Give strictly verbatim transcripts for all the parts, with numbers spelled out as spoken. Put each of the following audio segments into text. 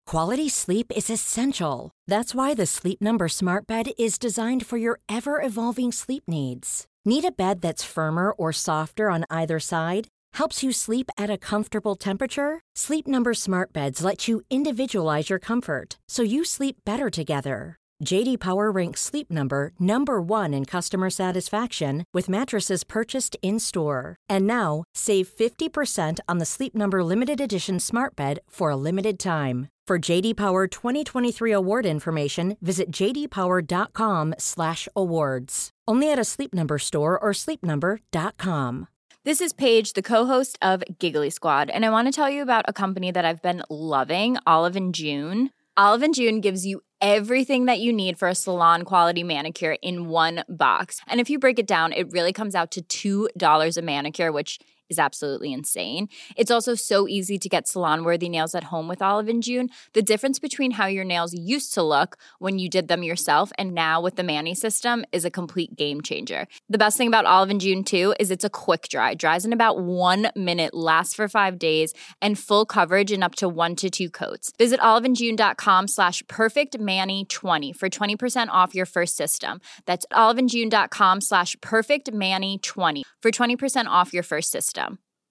Quality sleep is essential. That's why the Sleep Number Smart Bed is designed for your ever-evolving sleep needs. Need a bed that's firmer or softer on either side? Helps you sleep at a comfortable temperature? Sleep Number Smart Beds let you individualize your comfort, so you sleep better together. J D Power ranks Sleep Number number one in customer satisfaction with mattresses purchased in-store. And now, save fifty percent on the Sleep Number Limited Edition Smart Bed for a limited time. For J D Power twenty twenty-three award information, visit j d power dot com slash awards. Only at a Sleep Number store or sleep number dot com. This is Paige, the co-host of Giggly Squad, and I want to tell you about a company that I've been loving, Olive and June. Olive and June gives you everything that you need for a salon-quality manicure in one box. And if you break it down, it really comes out to two dollars a manicure, which is absolutely insane. It's also so easy to get salon-worthy nails at home with Olive and June. The difference between how your nails used to look when you did them yourself and now with the Mani system is a complete game changer. The best thing about Olive and June, too, is it's a quick dry. Dries in about one minute, lasts for five days, and full coverage in up to one to two coats. Visit oliveandjune.com slash perfectmani20 for twenty percent off your first system. That's oliveandjune.com slash perfectmani20 for twenty percent off your first system.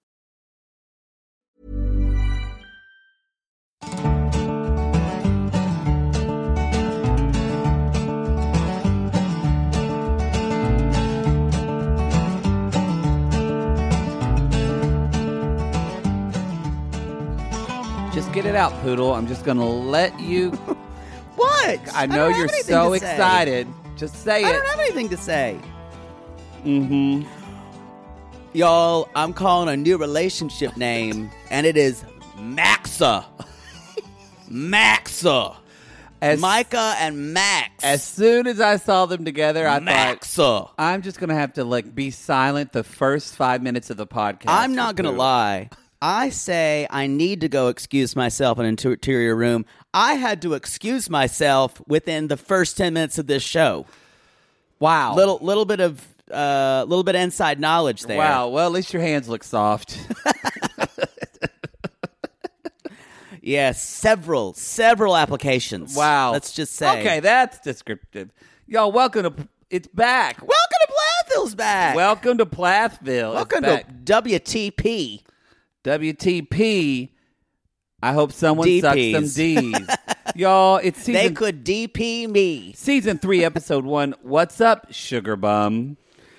Just get it out, Poodle. I'm just going to let you. What? I know I you're so excited. Just say I it. don't have anything to say. Mm-hmm. Y'all, I'm calling a new relationship name, and it is Maxa. Maxa. As, Micah and Max. As soon as I saw them together, I Maxa. thought, I'm just going to have to like be silent the first five minutes of the podcast. I'm not going to lie. I say I need to go excuse myself in an interior room. I had to excuse myself within the first ten minutes of this show. Wow. Little little bit of uh, little bit of inside knowledge there. Wow. Well, at least your hands look soft. Yes, several, several applications. Wow. Let's just say. Okay, that's descriptive. Y'all, welcome to, it's back. Welcome to Plathville's back. Welcome to Plathville. Welcome it's back. to W T P. W T P. I hope someone D Ps. sucks some D's. Y'all, it's season... They could D P me. Season three, episode one. What's up, sugar bum?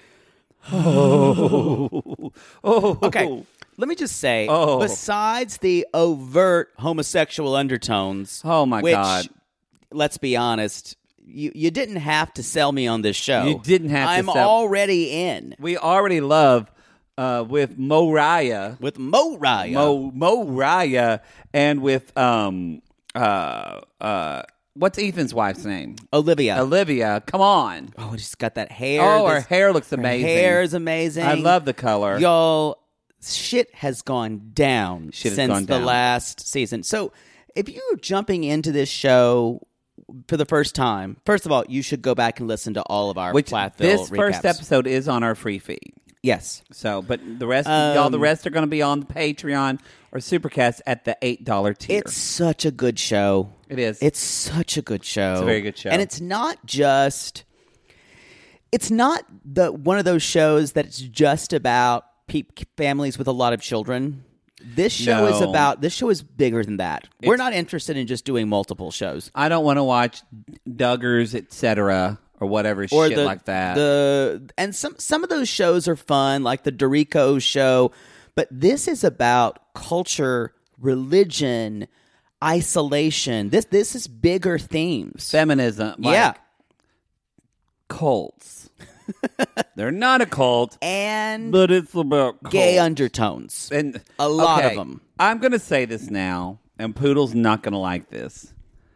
Oh. oh. Okay. Let me just say, oh. besides the overt homosexual undertones, oh my which, God, let's be honest, you you didn't have to sell me on this show. You didn't have I'm to sell. I'm already in. We already love uh, with Moriah. With Moriah. Mo Moriah and with um uh uh what's Ethan's wife's name? Olivia. Olivia, come on. Oh, she's got that hair. Oh, her this, hair looks her amazing. hair is amazing. I love the color. Y'all, shit has gone down Shit has since gone the down. last season. So if you're jumping into this show for the first time, first of all, you should go back and listen to all of our Which Plathville this recaps. first episode is on our free feed. Yes. So, but the rest, Um, y'all, the rest are going to be on the Patreon or Supercast at the eight dollar tier. It's such a good show. It is. It's such a good show. It's a very good show. And it's not just, it's not the one of those shows that's just about pe- families with a lot of children. This show is No. about, this show is bigger than that. We're It's- not interested in just doing multiple shows. I don't want to watch Duggars, et cetera, or whatever Or shit the, like that. The and some some of those shows are fun, like the Dorico show, but this is about culture, religion, isolation. This this is bigger themes. Feminism. Like yeah, cults. They're not a cult, and but it's about cults. gay undertones. And a lot okay, of them. I'm going to say this now, and Poodle's not going to like this.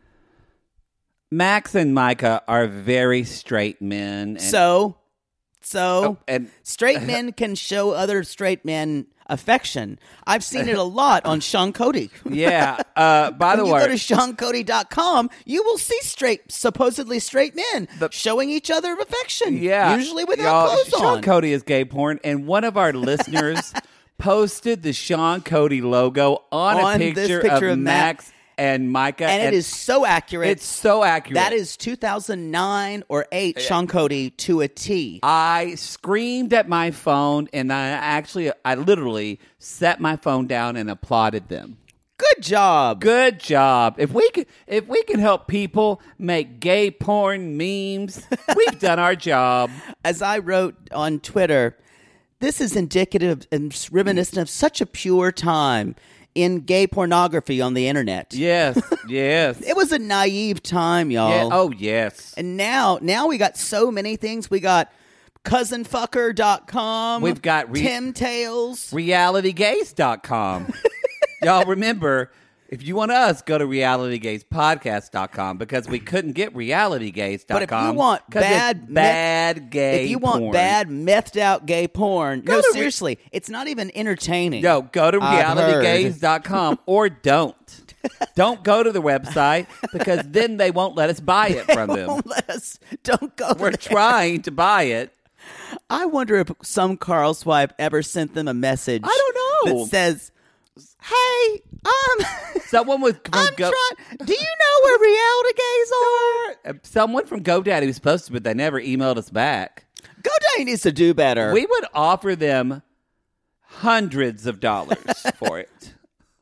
Max and Micah are very straight men. And, So, so Oh, and straight men can show other straight men affection. I've seen it a lot on Sean Cody. yeah. Uh, by the when you way, go to sean cody dot com, you will see straight, supposedly straight men The- showing each other affection. yeah, usually without y'all, clothes Sean on. Cody is gay porn, and one of our listeners posted the Sean Cody logo on, On a this picture, picture of, of Max and Micah. And, and it is so accurate. It's so accurate. That is two thousand nine or eight Sean Cody to a T. I screamed at my phone, and I actually, I literally set my phone down and applauded them. Good job. Good job. If we can, if we can help people make gay porn memes, we've done our job. As I wrote on Twitter, this is indicative and reminiscent of such a pure time in gay pornography on the internet. Yes, yes. It was a naive time, y'all. Yeah, oh, yes. And now, now we got so many things. We got cousin fucker dot com. We've got re- Tim Tales. reality gaze dot com. Y'all remember, if you want us, go to reality gaze podcast dot com because we couldn't get reality gaze dot com. But if you want bad, bad meth- gay if you want porn. bad, methed out gay porn, Go no, to re- seriously, it's not even entertaining. No, go to I've reality gaze dot com or don't. Don't go to the website because then they won't let us buy it from them. Don't let us. Don't go. We're there. trying to buy it. I wonder if some Carl Swipe ever sent them a message. I don't know. That says, "Hey, um, Someone was from I'm Go- trying. Do you know where reality gays are?" Uh, Someone from GoDaddy was supposed to, but they never emailed us back. GoDaddy needs to do better. We would offer them hundreds of dollars for it.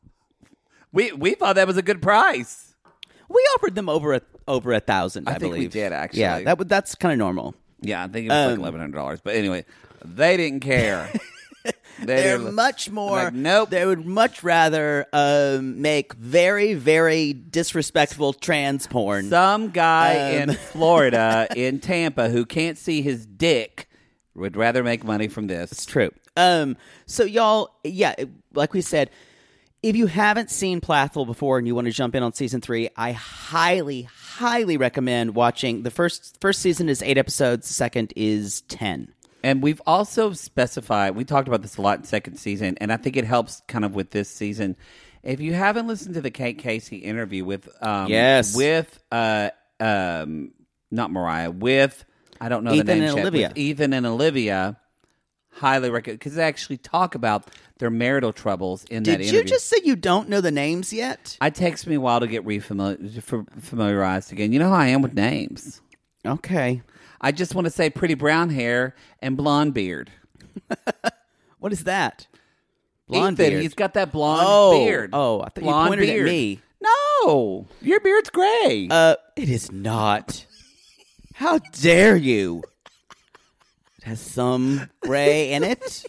We we thought that was a good price. We offered them over a over a thousand. I, I think we believe. did, actually. Yeah, that would that's kind of normal. Yeah, I think it was like Um, eleven hundred dollars. But anyway, they didn't care. They They're didn't- much more. like, nope. They would much rather um, make very, very disrespectful trans porn. Some guy Um. in Florida, in Tampa, who can't see his dick, would rather make money from this. It's true. Um, so y'all, yeah, it- like we said, if you haven't seen Plathville before and you want to jump in on season three, I highly, highly recommend watching. The first first season is eight episodes. The second is ten. And we've also specified, we talked about this a lot in second season, and I think it helps kind of with this season. If you haven't listened to the Kate Casey interview with, um, Yes. with, uh, um, not Mariah, with, I don't know Ethan the name and yet, Olivia. with Ethan and Olivia, highly recommend, because they actually talk about their marital troubles in that Did interview. you just say you don't know the names yet? I takes me a while to get refamiliar, for- familiarized again. You know how I am with names. Okay. I just want to say pretty brown hair and blonde beard. What is that? Blonde Ethan, beard. he's got that blonde Oh, beard. oh, I thought you Blonde pointed at beard. me. No, your beard's gray. Uh, it is not. How dare you? It has some gray in it.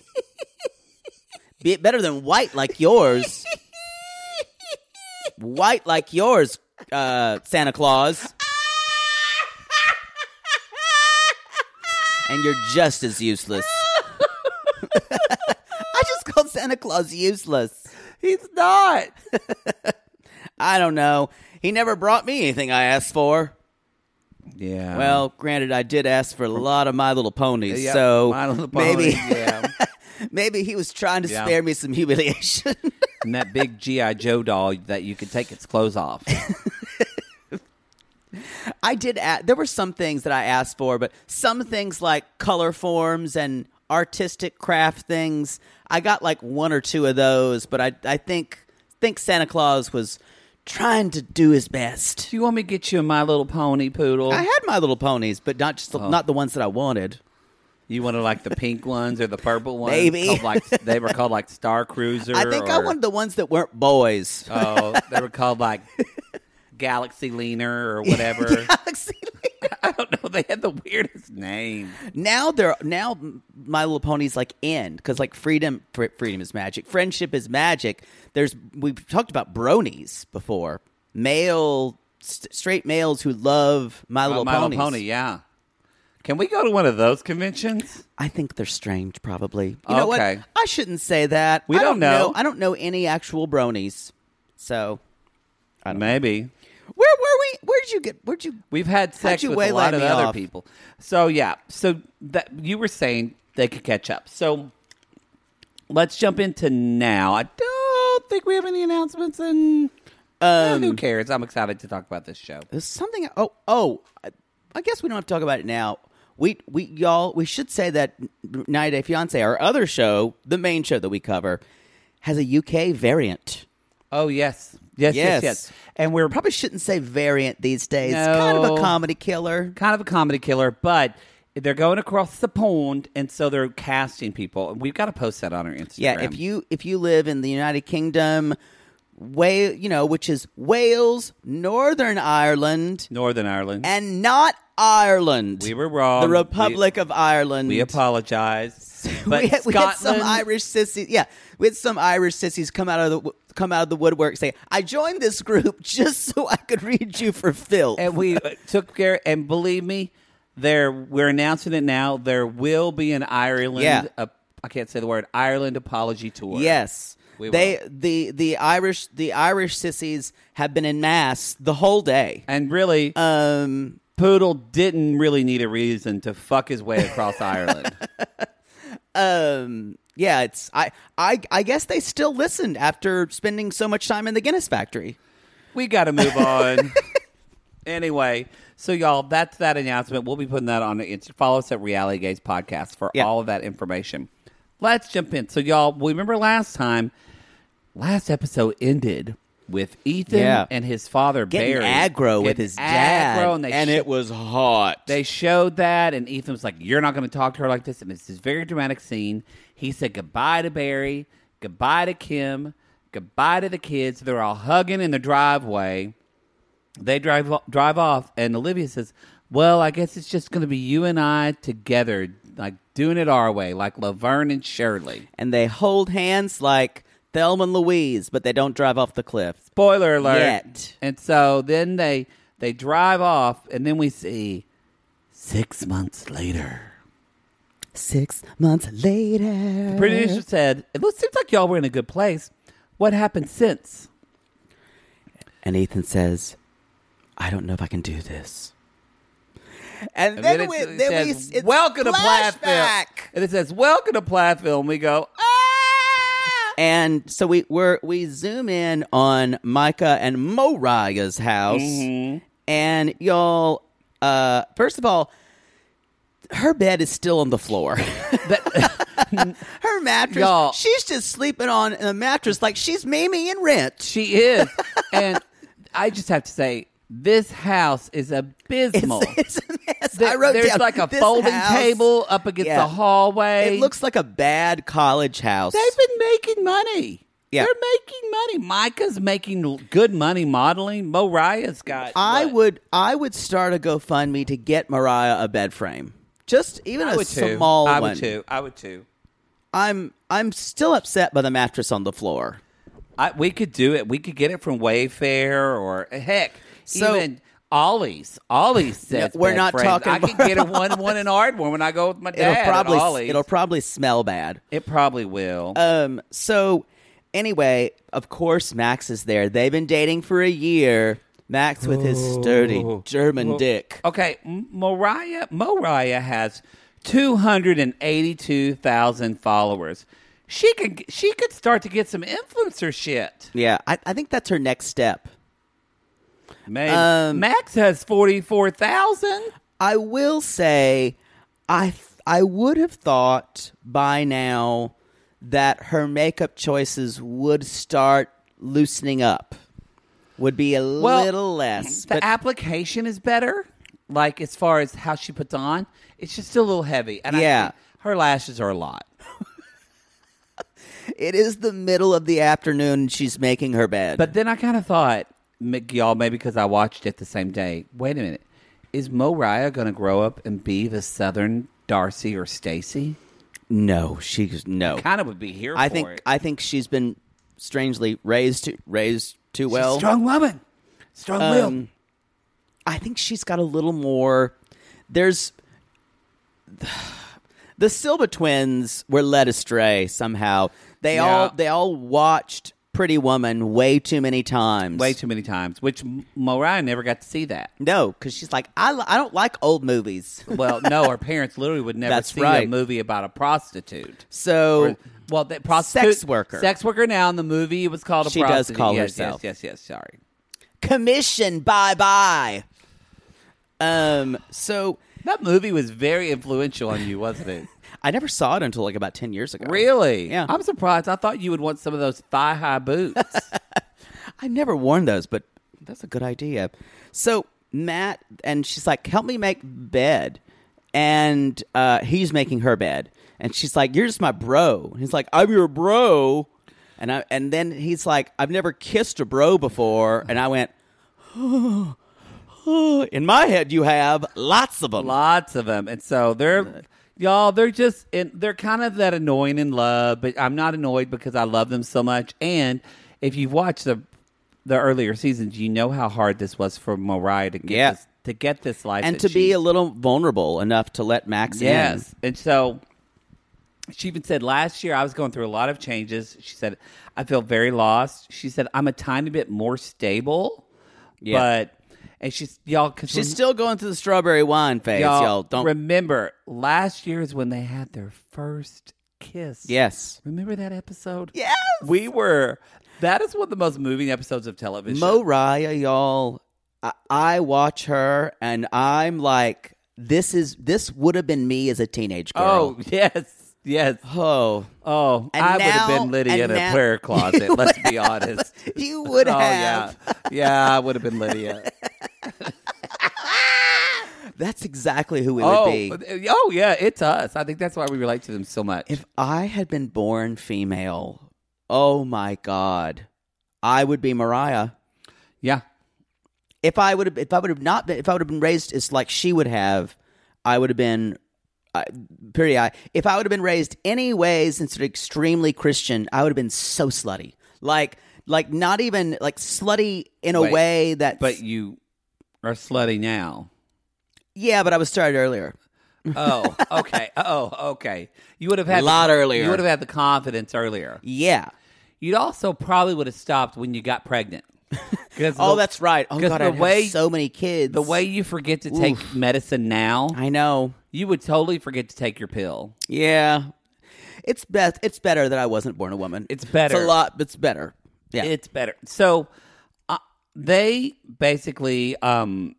Be it better than white like yours. White like yours, uh, Santa Claus. And you're just as useless. I just called Santa Claus useless. He's not. I don't know. He never brought me anything I asked for. Yeah. Well, granted, I did ask for a lot of My Little Ponies, Yeah, so My Little Pony, maybe, yeah. maybe he was trying to Yeah. spare me some humiliation. And that big G I. Joe doll that you could take its clothes off. I did. Ask, there were some things that I asked for, but some things like color forms and artistic craft things, I got like one or two of those. But I, I think, think Santa Claus was trying to do his best. Do you want me to get you a My Little Pony poodle? I had My Little Ponies, but not just Oh. not the ones that I wanted. You wanted like the pink ones or the purple ones? Maybe. Called like, they were called like Star Cruiser. I think I or- wanted the ones that weren't boys. Oh, they were called like Galaxy Leaner or whatever. Galaxy Leader. I don't know. They had the weirdest name. Now they're now My Little Pony's like in because like freedom, fr- freedom is magic, friendship is magic. There's we've talked about bronies before, male st- straight males who love My Little Oh, My Ponies. Little Pony, yeah. Can we go to one of those conventions? I think they're strange, probably. You know Okay. what? I shouldn't say that. We I don't know. I don't know any actual bronies, so I don't know. Maybe. Where were we? Where'd you get? Where'd you? We've had sex you with a waylay lot of me other off? people. So, yeah. So, that you were saying they could catch up. So, let's jump into now. I don't think we have any announcements, and eh, Um, who cares? I'm excited to talk about this show. There's something. Oh, oh. I, I guess we don't have to talk about it now. We, we, y'all. We should say that ninety Day Fiance, our other show, the main show that we cover, has a U K variant. Oh, yes. Yes, yes, Yes. yes. And we're Probably shouldn't say variant these days. No. Kind of a comedy killer. kind of a comedy killer, but they're going across the pond, and so they're casting people. And we've got to post that on our Instagram. Yeah, if you if you live in the United Kingdom, Wales, you know, which is Wales, Northern Ireland, Northern Ireland, and not Ireland. we were wrong. The Republic of Ireland. We apologize. But we, had, we had some Scotland- Irish sissies. Yeah, we had some Irish sissies come out of the come out of the woodwork, say, "I joined this group just so I could read you for filth." and we uh, took care. And believe me, there we're announcing it now. There will be an Ireland. Yeah. Uh, I can't say the word Ireland apology tour. Yes. We they will. the the Irish the Irish sissies have been in mass the whole day. and really, Um, Poodle didn't really need a reason to fuck his way across Ireland. um, yeah, it's I, I I guess they still listened after spending so much time in the Guinness factory. We got to move on. Anyway, so y'all, that's that announcement. We'll be putting that on the Insta. Follow us at Reality Gaze Podcast for Yeah. all of that information. Let's jump in. So y'all, we remember last time, last episode ended with Ethan Yeah. and his father Getting Barry aggro with getting his dad, aggro, and, they and sho- it was hot. They showed that, and Ethan was like, "You're not going to talk to her like this." And it's this very dramatic scene. He said goodbye to Barry, goodbye to Kim, goodbye to the kids. They're all hugging in the driveway. They drive drive off, and Olivia says, "Well, I guess it's just going to be you and I together, like doing it our way, like Laverne and Shirley." and they hold hands like Thelma and Louise, but they don't drive off the cliff. Spoiler alert. Yet. And so then they they drive off, and then we see six months later. Six months later. The producer said, "It looks seems like y'all were in a good place. What happened since?" And Ethan says, "I don't know if I can do this." And, And then, it we, says, then we, it's "Welcome to Plathville." flashback. And it says, "Welcome to Plathville." And we go, "Ah!" And so we we're, we zoom in on Micah and Moriah's house, Mm-hmm. and y'all. Uh, first of all, her bed is still on the floor. Her mattress. Y'all. She's just sleeping on a mattress like she's Mimi in Rent. She is. And I just have to say, this house is It's, abysmal. it's a mess. There- I wrote there's down, like a this folding house- table up against Yeah. the hallway. It looks like a bad college house. They've been making money. Yeah. They're making money. Micah's making l- good money modeling. Moriah's got. I what? would I would start a GoFundMe to get Mariah a bed frame. Just even I a would too. small I one. would too. I would too. I'm I'm still upset by the mattress on the floor. I, we could do it. We could get it from Wayfair or heck, So- even Ollie's. Ollie's says we're bed not frames. talking I could about get a one one in Ardmore when I go with my dad. It'll probably at Ollie's. it'll probably smell bad. It probably will. Um so anyway, of course Max is there. They've been dating for a year. Max with his sturdy German dick. Okay, M- Moriah Moriah has two hundred and eighty-two thousand followers. She could she could start to get some influencer shit. Yeah, I, I think that's her next step. Maybe. Um, Max has forty-four thousand. I will say, I I would have thought by now that her makeup choices would start loosening up, would be a Well, little less. The But application is better, like as far as how she puts on. It's just still a little heavy. And I Yeah. think her lashes are a lot. it is the middle of the afternoon, and she's making her bed. But then I kind of thought, m- y'all, maybe because I watched it the same day. Wait a minute, is Moriah going to grow up and be the Southern Darcy or Stacy? no, she's no. Kind of would be here I for think it. I think she's been strangely raised to, raised too She's well. a strong woman, strong will. Um, I think she's got a little more. There's the Silva twins were led astray somehow. They Yeah. all they all watched Pretty Woman way too many times. Way too many times, which M- Moriah never got to see that. No, because she's like, I, li- I don't like old movies. Well, no, her parents literally would never That's see right. a movie about a prostitute. So Or- well, the prostitute, Sex worker. sex worker. Now in the movie, it was called a She does prostitute. call yes, herself. Yes, yes, yes. Sorry. commission, bye bye. Um. So That movie was very influential on you, wasn't it? I never saw it until like about ten years ago. Really? Yeah. I'm surprised. I thought you would want some of those thigh high boots. I've never worn those, but that's a good idea. So Matt, and she's like, help me make bed. And uh, he's making her bed. And she's like, you're just my bro. And he's like, I'm your bro. And I, and then he's like, I've never kissed a bro before. And I went, oh, oh. In my head, you have lots of them. Lots of them. And so they're... Y'all, they're just, in, they're kind of that annoying in love, but I'm not annoyed because I love them so much. And if you've watched the the earlier seasons, you know how hard this was for Mariah to get yeah. this, to get this life. And to be a little vulnerable enough to let Max yes. in. Yes. And so she even said last year I was going through a lot of changes. She said, I feel very lost. She said, I'm a tiny bit more stable, yeah. but... And she's y'all. She's rem- still going through the strawberry wine phase, y'all. y'all. Don't remember last year is when they had their first kiss. Yes, remember that episode? Yes, we were. That is one of the most moving episodes of television. Mariah, y'all. I, I watch her, and I'm like, this is this would have been me as a teenage girl. Oh yes. Yes. Oh. Oh. And I now, would have been Lydia in now, a prayer closet. Let's be honest. You would oh, have. Yeah. Yeah, I would have been Lydia. That's exactly who we oh, would be. Oh, yeah. It's us. I think that's why we relate to them so much. If I had been born female, oh my God, I would be Mariah. Yeah. If I would have, if I would have not been, if I would have been raised as like she would have, I would have been. Uh, pretty high. If I would have been raised any ways instead of extremely Christian, I would have been so slutty. Like, like not even like slutty in a Wait, way that. But you are slutty now. Yeah, but I was started earlier. Oh, okay. Oh, okay. You would have had a lot the, earlier. You would have had the confidence earlier. Yeah. You'd also probably would have stopped when you got pregnant. Oh, the, that's right. Oh God, the I way, have so many kids. The way you forget to take Oof. medicine now, I know. You would totally forget to take your pill. Yeah, it's best. It's better that I wasn't born a woman. It's better. It's a lot. It's better. Yeah, it's better. So uh, they basically, um,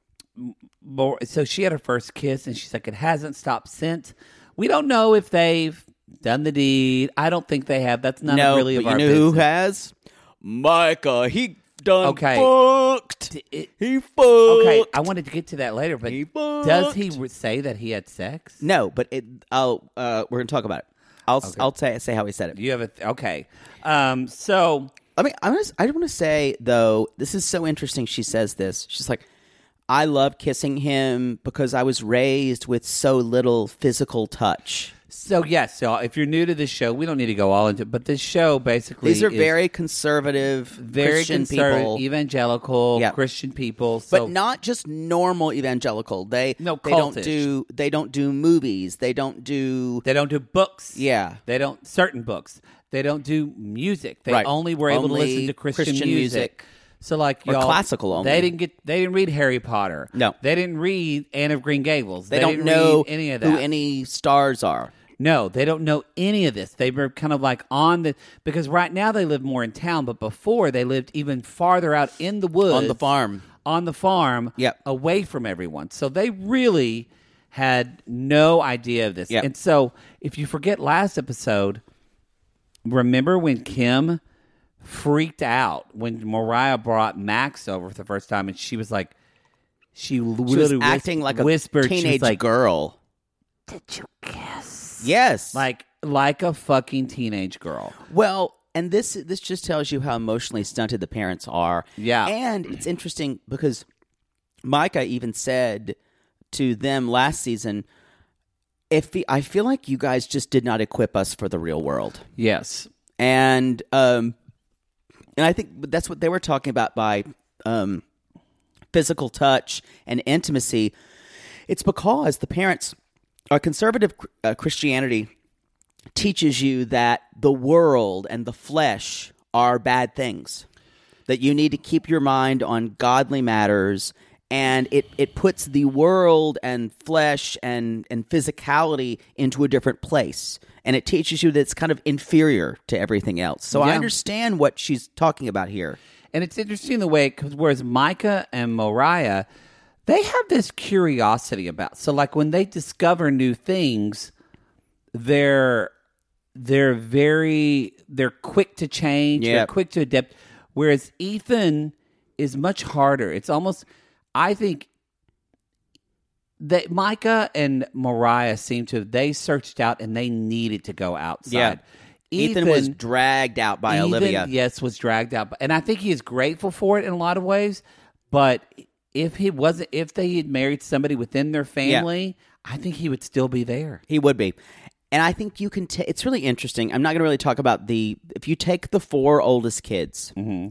more, so she had her first kiss, and she's like, it hasn't stopped since. We don't know if they've done the deed. I don't think they have. That's not no, really but of you our know business. who has? Micah. He done okay. fucked. It, he fucked. Okay, I wanted to get to that later, but he does he re- say that he had sex? No, but it. I'll. Uh, we're gonna talk about it. I'll. Okay. I'll say say how he said it. You have a th- okay. Um. So I mean, I'm gonna, I want to say though, this is so interesting. She says this. She's like, I love kissing him because I was raised with so little physical touch. So, yes, so if you're new to this show, we don't need to go all into it, but this show basically These are is very conservative very Christian conservative, people. evangelical Yep. Christian people. So, but not just normal evangelical. They, No, they don't cultish. do they don't do movies. They don't do they don't do books. Yeah. They don't, certain books. They don't do music. They Right. only were able Only to listen to Christian, Christian music. music. So, like, Or y'all, classical only. They didn't get. They didn't read Harry Potter. No. They didn't read Anne of Green Gables. they, They, don't didn't know read any of that. who any stars are. No, they don't know any of this. They were kind of like on the, because right now they live more in town, but before they lived even farther out in the woods. On the farm. On the farm, Yep. away from everyone. So they really had no idea of this. Yep. And so if you forget last episode, remember when Kim freaked out when Mariah brought Max over for the first time, and she was like, she, She was literally acting whis- like a whispered, she was teenage like, girl. "Did you kiss?" Yes. Like like a fucking teenage girl. Well, and this this just tells you how emotionally stunted the parents are. Yeah. And it's interesting because Micah even said to them last season, if the, I feel like you guys just did not equip us for the real world. Yes. And um and I think that's what they were talking about by um physical touch and intimacy. It's because the parents Our conservative uh, Christianity teaches you that the world and the flesh are bad things, that you need to keep your mind on godly matters, and it, it puts the world and flesh and, and physicality into a different place, and it teaches you that it's kind of inferior to everything else. So Yeah. I understand what she's talking about here. And it's interesting the way, because whereas Micah and Mariah, they have this curiosity about. So, like when they discover new things, they're they're very they're quick to change. Yeah. They're quick to adapt. Whereas Ethan is much harder. It's almost, I think, that Micah and Mariah seem to, they searched out and they needed to go outside. Yeah. Ethan, Ethan was dragged out by Ethan, Olivia. Yes, was dragged out. And I think he is grateful for it in a lot of ways. But if he wasn't, if they had married somebody within their family, yeah. I think he would still be there. He would be. And I think you can take, it's really interesting. I'm not going to really talk about the, if you take the four oldest kids, mm-hmm.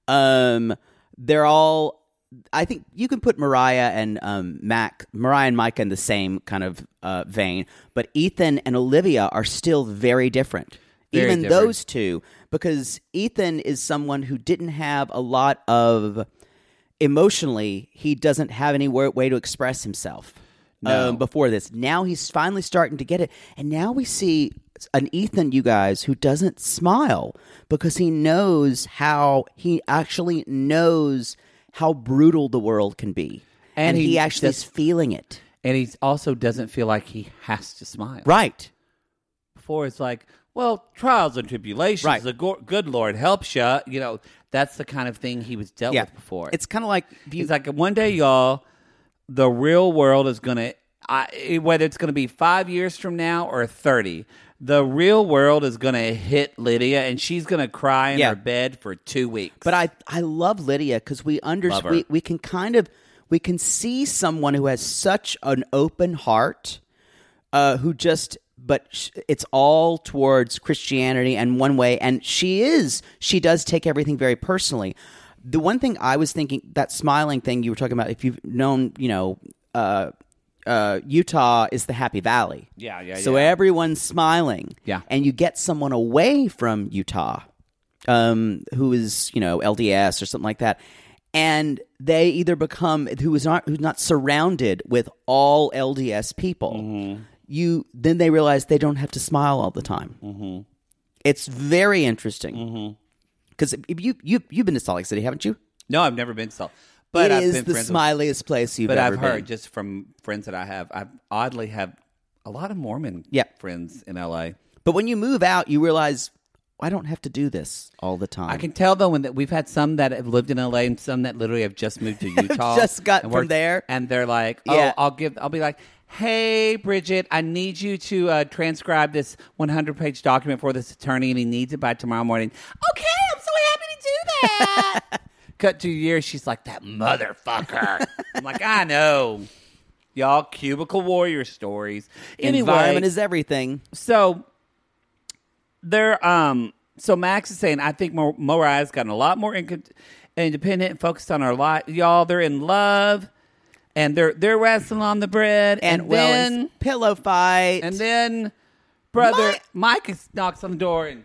um, they're all, I think you can put Mariah and um, Mac, Mariah and Micah in the same kind of uh, vein, but Ethan and Olivia are still very different. Very Even different. Those two, because Ethan is someone who didn't have a lot of, emotionally, he doesn't have any way to express himself no. um, before this. Now he's finally starting to get it, and now we see an Ethan, you guys, who doesn't smile because he knows how, he actually knows how brutal the world can be. And, and he, he actually does, is feeling it. And he also doesn't feel like he has to smile. Right. Before it's like, well, trials and tribulations, right. the go- good Lord helps you. You know, that's the kind of thing he was dealt yeah. with before. It's kind of like... You, He's like, one day, y'all, the real world is going to, whether it's going to be five years from now or thirty, the real world is going to hit Lydia, and she's going to cry in yeah. her bed for two weeks. But I, I love Lydia because we understand. We, we can kind of we can see someone who has such an open heart, uh, who just but sh- it's all towards Christianity and one way, and she is she does take everything very personally. The one thing I was thinking, that smiling thing you were talking about, if you've known, you know. Uh, Uh, Utah is the Happy Valley. Yeah, yeah, So yeah. everyone's smiling. Yeah. And you get someone away from Utah um, who is, you know, L D S or something like that. And they either become, who is not, who's not surrounded with all L D S people. Mm-hmm. You Then they realize they don't have to smile all the time. Mm-hmm. It's very interesting. Because mm-hmm. you, you, you've been to Salt Lake City, haven't you? No, I've never been to Salt Lake. But it I've is been the friends smiliest with, place you've but ever I've been. heard just from friends that I have, I oddly have a lot of Mormon yeah. friends in L A. But when you move out, you realize, I don't have to do this all the time. I can tell, though, when that we've had some that have lived in L A and some that literally have just moved to Utah. just got and from worked, there. And they're like, oh, yeah. I'll give, I'll be like, hey, Bridget, I need you to uh, transcribe this one hundred page document for this attorney, and he needs it by tomorrow morning. Okay, I'm so happy to do that. Cut two years, she's like, that motherfucker. I'm like, I know. Y'all, cubicle warrior stories. Anyway, environment is everything. So, they're, um, so Max is saying, I think Mar- Mariah's gotten a lot more in- independent and focused on her life. Y'all, they're in love, and they're they're wrestling on the bread, and, and well, then pillow fight, and then brother My- Mike knocks on the door and,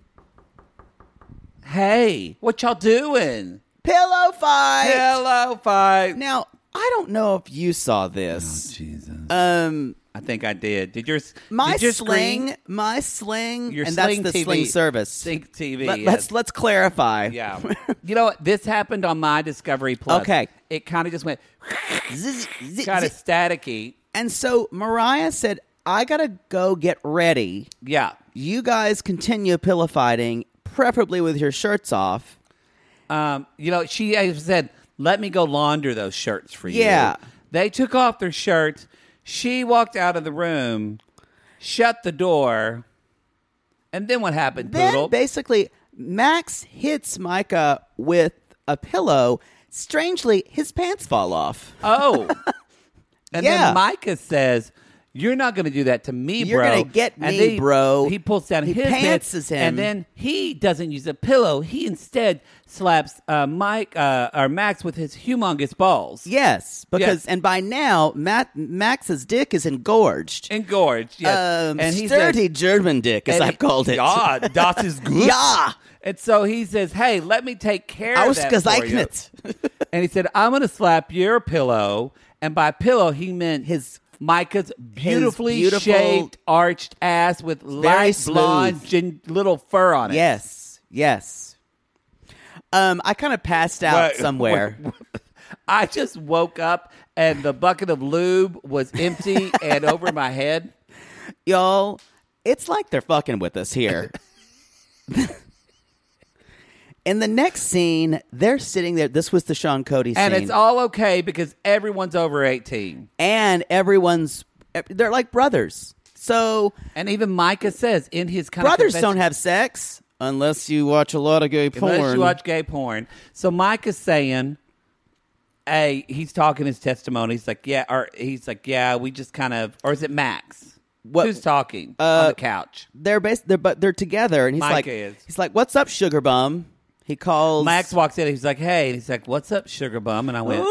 hey, what y'all doing? Pillow fight. Pillow fight. Now, I don't know if you saw this. Oh, Jesus. Um, I think I did. Did yours? My did your sling, screen? my sling, Your and Sling that's the T V. Sling service. Sling T V. Let, yes. Let's let's clarify. Yeah. You know what? This happened on my Discovery Plus. Okay. It kind of just went Zzz, zzz, kind of zzz. staticky. And so Mariah said, "I gotta go get ready. Yeah. You guys continue pillow fighting, preferably with your shirts off." Um, you know, she said, let me go launder those shirts for you. Yeah. They took off their shirts. She walked out of the room, shut the door, and then what happened, Then Poodle? basically, Max hits Micah with a pillow. Strangely, his pants fall off. Oh. And Yeah. then Micah says, you're not going to do that to me, You're bro. gonna get And me, then bro. He pulls down He his pantses pants, him. and then he doesn't use a pillow. He instead slaps uh, Mike uh, or Max with his humongous balls. Yes, because Yes. and by now, Matt, Max's dick is engorged. Engorged, yes. Um, and he sturdy says, German dick, as and I've he- called it. Ja, das ist gut. Ja. And so he says, hey, let me take care of that for you. Ausgezeichnet. And he said, I'm going to slap your pillow. And by pillow, he meant His Micah's beautifully beautiful- shaved, arched ass with light smooth. blonde gin- little fur on it. Yes, yes. Um, I kind of passed out Wait, somewhere. wait, wait. I just woke up and the bucket of lube was empty and over my head. Y'all, it's like they're fucking with us here. In the next scene, they're sitting there. This was the Sean Cody scene. And it's all okay because everyone's over eighteen. And everyone's, they're like brothers. So. And even Micah says in his kind brothers of don't have sex unless you watch a lot of gay porn. Unless you watch gay porn. So Micah's saying, hey, he's talking his testimony. He's like, yeah, or he's like, yeah, we just kind of, or is it Max? What, Who's talking uh, on the couch? They're bas- they're but they're together, and he's Micah like, is. he's like, "What's up, sugar bum?" He calls Max walks in. He's like, "Hey," and he's like, "What's up, sugar bum?" And I went,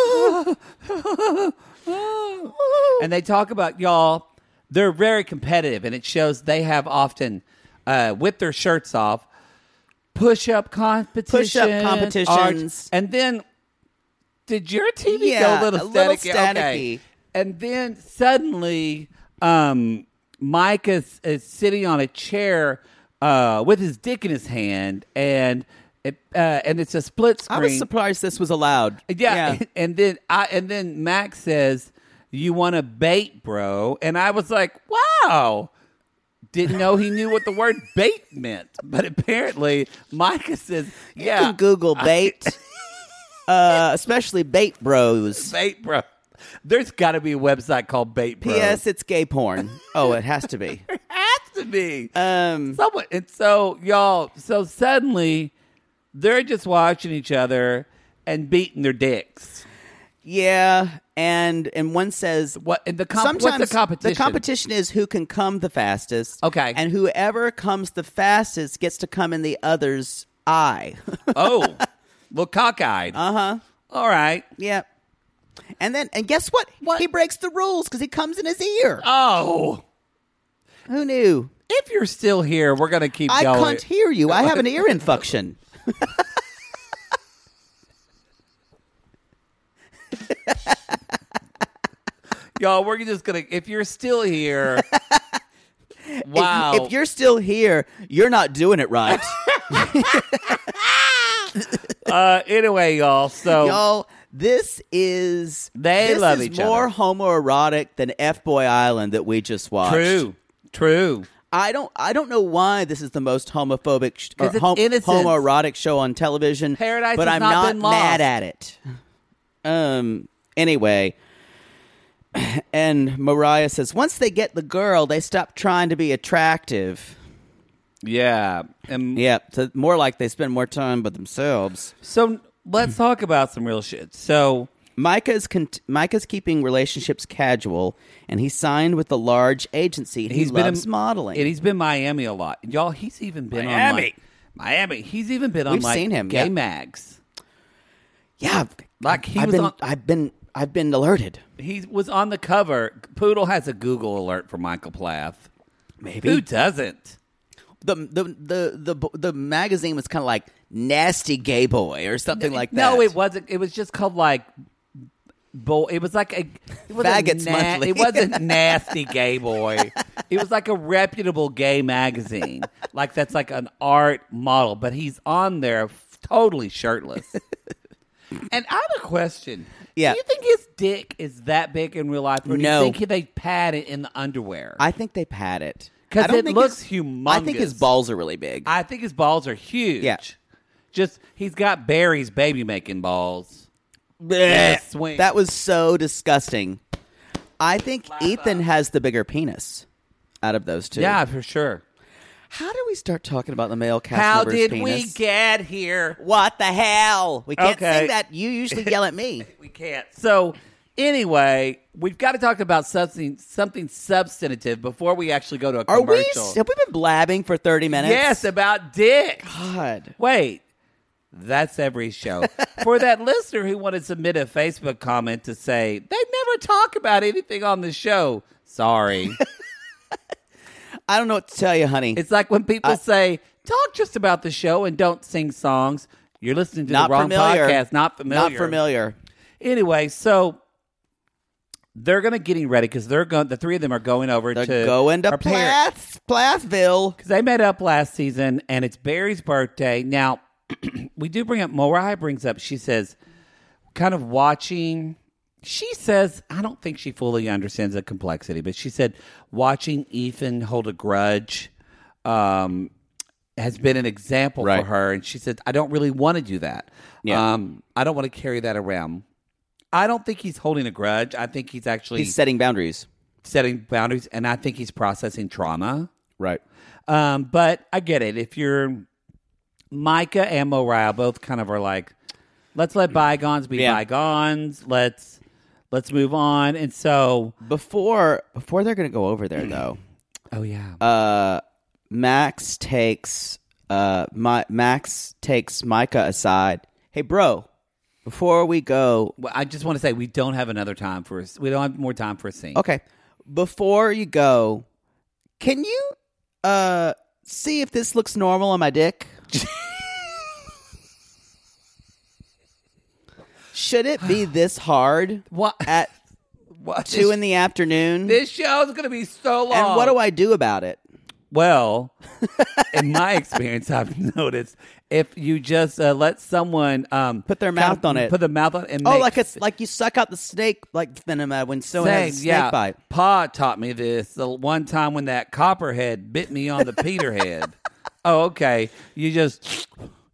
and they talk about y'all. They're very competitive, and it shows they have often, uh, with their shirts off, push-up competitions, push-up competitions, arch, and then did your T V yeah, go a little a staticky? little staticky. Okay. And then suddenly, um, Mike is, is sitting on a chair uh, with his dick in his hand, and it uh, and it's a split screen. I was surprised this was allowed. Yeah, yeah. and then I and then Max says, "You want to bait, bro?" And I was like, "Wow." Didn't know he knew what the word bait meant, but apparently Micah says, "Yeah." You can Google bait, uh, especially bait bros. Bait, bro. There's got to be a website called Bait Bros. P S. It's gay porn. Oh, it has to be. It has to be. Um, Someone, and so y'all, so suddenly they're just watching each other and beating their dicks. yeah, and and one says What and the comp- sometimes what's the competition? The competition is who can come the fastest. Okay. And whoever comes the fastest gets to come in the other's eye. Oh, look cockeyed. Uh huh. All right. Yep. And then, and guess what? What? He breaks the rules because he comes in his ear. Oh, Who knew? if you're still here, we're gonna keep I going. can't hear you. I have an ear infection. Y'all, we're just gonna. If you're still here, wow. If, if you're still here, you're not doing it right. uh, anyway, y'all. So Y'all, this is They this love is each more other. homoerotic than F Boy Island that we just watched. true, true. I don't I don't know why this is the most homophobic sh- or 'Cause it's hom- innocent. homoerotic show on television. Paradise but has I'm not not been lost. mad at it. Um. Anyway, and Mariah says once they get the girl, they stop trying to be attractive. Yeah, and Yeah, so more like they spend more time with themselves. so let's talk about some real shit. So Micah's con- Micah's keeping relationships casual, and he signed with a large agency. He he's been loves in modeling. And he's been Miami a lot, y'all. He's even been Miami. on like, Miami. He's even been on We've like seen him, gay yeah. mags. yeah, Like, he I've was been, on- I've been, I've been alerted. He was on the cover. Poodle has a Google alert for Michael Plath. Maybe Who doesn't? the the the the the magazine was kind of like Nasty Gay Boy or something like that. No, it wasn't. It was just called like. Bo- it was like a it wasn't Faggots Monthly. It wasn't Nasty Gay Boy. It was like a reputable gay magazine. Like that's like an art model, but he's on there f- totally shirtless. And I have a question. Yeah. Do you think his dick is that big in real life, or do No. you think they pad it in the underwear? I think they pad it 'Cause I don't it think looks his- humongous. I think his balls are really big. I think his balls are huge. Yeah. Just he's got Barry's baby making balls. Blech. swing. That was so disgusting. I think Ethan has the bigger penis out of those two. Yeah, for sure. How do we start talking about the male cast How member's did penis? we get here? What the hell? We can't Okay. say that. You usually yell at me. We can't. So anyway, we've got to talk about something something substantive before we actually go to a Are we? commercial. Have we been blabbing for thirty minutes? Yes, about dick. God. Wait. That's every show. For that listener who wanted to submit a Facebook comment to say, they never talk about anything on the show. Sorry. I don't know what to tell you, honey. It's like when people I- say, talk just about the show and don't sing songs. You're listening to not the wrong familiar. podcast. Not familiar. Not familiar. Anyway, so they're going to getting ready because they're going. The three of them are going over They're to going to our parents. Plath, Plathville. Because they met up last season, and it's Barry's birthday. Now, we do bring up, Mariah brings up, she says, kind of watching, she says, I don't think she fully understands the complexity, but she said, watching Ethan hold a grudge um, has been an example Right. for her, and she said, "I don't really want to do that. Yeah. Um, I don't want to carry that around." I don't think he's holding a grudge. I think he's actually He's setting boundaries. setting boundaries, and I think he's processing trauma. Right. Um, but I get it. If you're Micah and Moriah, both kind of are like, let's let bygones be Yeah. bygones. Let's let's move on. And so, Before before they're going to go over there, though, oh yeah, uh, Max takes uh, my, Max takes Micah aside. Hey, bro, before we go, well, I just want to say we don't have another time for a, we don't have more time for a scene. okay, before you go, can you uh see if this looks normal on my dick? Should it be this hard What? at What? two in the afternoon? This show's going to be so long. And what do I do about it? Well, in my experience, I've noticed if you just uh, let someone um, Put their kind mouth of on it. put their mouth on it, and Oh, make like it's like you suck out the snake like venom uh, when someone Same, has a snake yeah. bite. Pa taught me this the one time when that copperhead bit me on the peterhead. Oh, okay. You just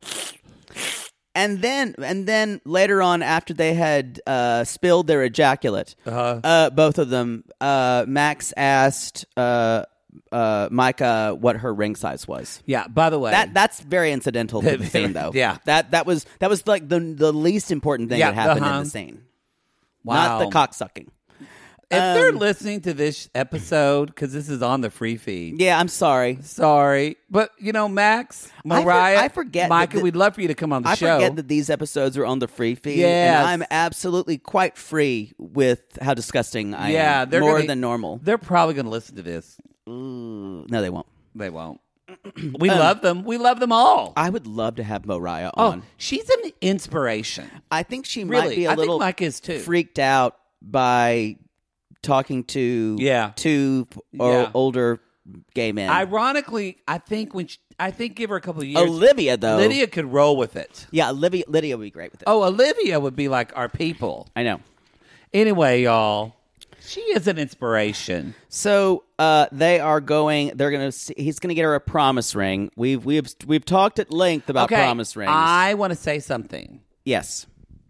And then, and then later on, after they had uh, spilled their ejaculate, Uh-huh. uh, both of them, uh, Max asked uh, uh, Micah what her ring size was. yeah. By the way, That that's very incidental to the scene, though. Yeah. that that was that was like the the least important thing Yeah, that happened uh-huh. in the scene. wow. Not the cock sucking. If they're um, listening to this episode, because this is on the free feed. Yeah, I'm sorry. Sorry, but you know, Max, I for- Mariah, I forget that Micah, the- we'd love for you to come on the I show. forget that these episodes are on the free feed. Yes. And I'm absolutely quite free with how disgusting I yeah, am. they're More gonna- than normal. They're probably going to listen to this. Ooh, no, they won't. They won't. We love them. We love them all. I would love to have Moriah oh, on. she's an inspiration. I think she Really, might be a I little think Mike is too. freaked out by talking to Yeah. two or Yeah. older gay men. Ironically, I think when she, I think give her a couple of years, Olivia, though. Lydia could roll with it. Yeah, Olivia, Lydia would be great with it. Oh, Olivia would be like our people. I know. Anyway, y'all, she is an inspiration. So uh, they are going. They're gonna. See, he's gonna get her a promise ring. We've we've we've talked at length about Okay, promise rings. I want to say something. yes,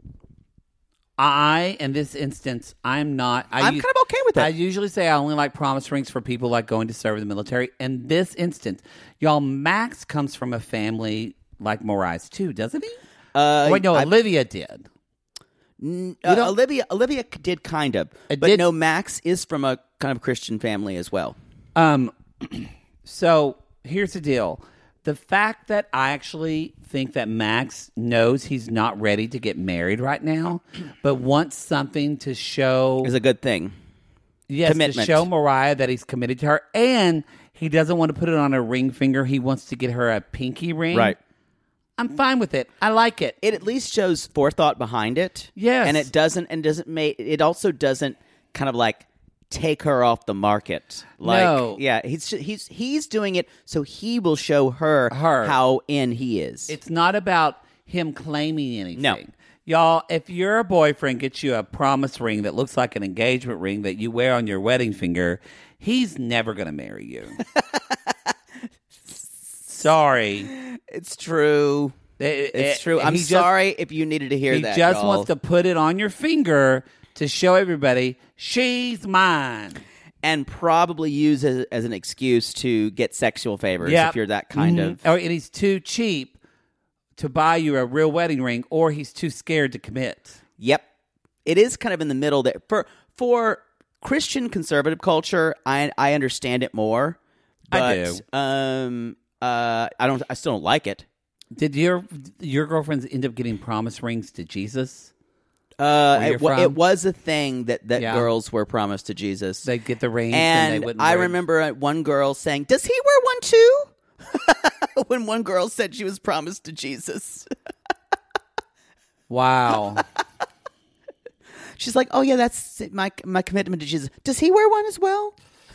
I, in this instance, I'm not. I I'm u- kind of okay with it. I usually say I only like promise rings for people like going to serve in the military. In this instance, y'all, Max comes from a family like Mariah's too, doesn't he? uh, Wait, no, I- Olivia did. uh, Olivia Olivia did kind of, It but did- no, Max is from a kind of Christian family as well. Um, so here's the deal. The fact that I actually think that Max knows he's not ready to get married right now, but wants something to show, Is a good thing. yes, commitment. to show Mariah that he's committed to her, and he doesn't want to put it on a ring finger. He wants to get her a pinky ring. I'm fine with it. I like it. It at least shows forethought behind it. Yes. and it doesn't and doesn't make it also doesn't kind of like take her off the market. Like, No. yeah, he's he's he's doing it so he will show her, Her. how in he is. It's not about him claiming anything. No. Y'all, if your boyfriend gets you a promise ring that looks like an engagement ring that you wear on your wedding finger, he's never going to marry you. Sorry. It's true. It- It's it- true. I'm he just- sorry if you needed to hear He that. just y'all. wants to put it on your finger to show everybody she's mine. and probably use it as an excuse to get sexual favors Yep. if you're that kind Mhm. of. Or and he's too cheap to buy you a real wedding ring, or he's too scared to commit. Yep. It is kind of in the middle there. For for Christian conservative culture, I I understand it more. But, I do. Um uh I don't I still don't like it. Did your your girlfriends end up getting promise rings to Jesus? Uh Where you're it, wa- from? it was a thing that, that Yeah. girls were promised to Jesus. They'd get the rings and, and they wouldn't I wear- remember uh, one girl saying, "Does he wear one too?" When one girl said she was promised to Jesus. Wow. She's like, "Oh yeah, that's my my commitment to Jesus. Does he wear one as well?"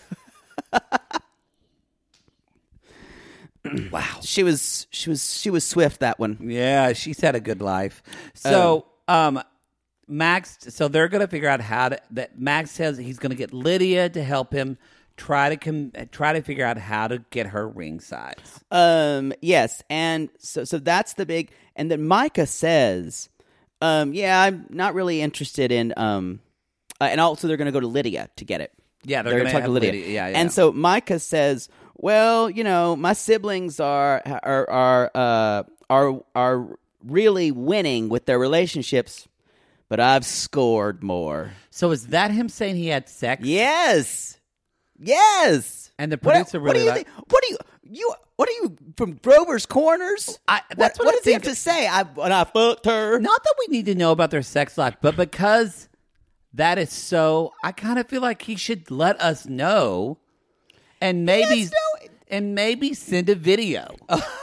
Wow, she was she was she was swift that one. Yeah, she's had a good life. So, um, Max, so they're going to figure out how to, that Max says he's going to get Lydia to help him try to com- try to figure out how to get her ring size. Um, yes, and so so that's the big. And then Micah says, um, "Yeah, I'm not really interested in." Um, uh, and also they're going to go to Lydia to get it. Yeah, they're, They're going to talk talk to Lydia. Lydia. Yeah, yeah. And so Micah says, "Well, you know, my siblings are are are uh, are are really winning with their relationships, but I've scored more." So is that him saying he had sex? Yes, yes. And the What- producer what, really do you like- think? What do you you? What are you from Grover's Corners? I- that's what what I does he have think. to say? I when I fucked her. Not that we need to know about their sex life, but because that is so, I kind of feel like he should let us know, and maybe Yes, no. and maybe send a video.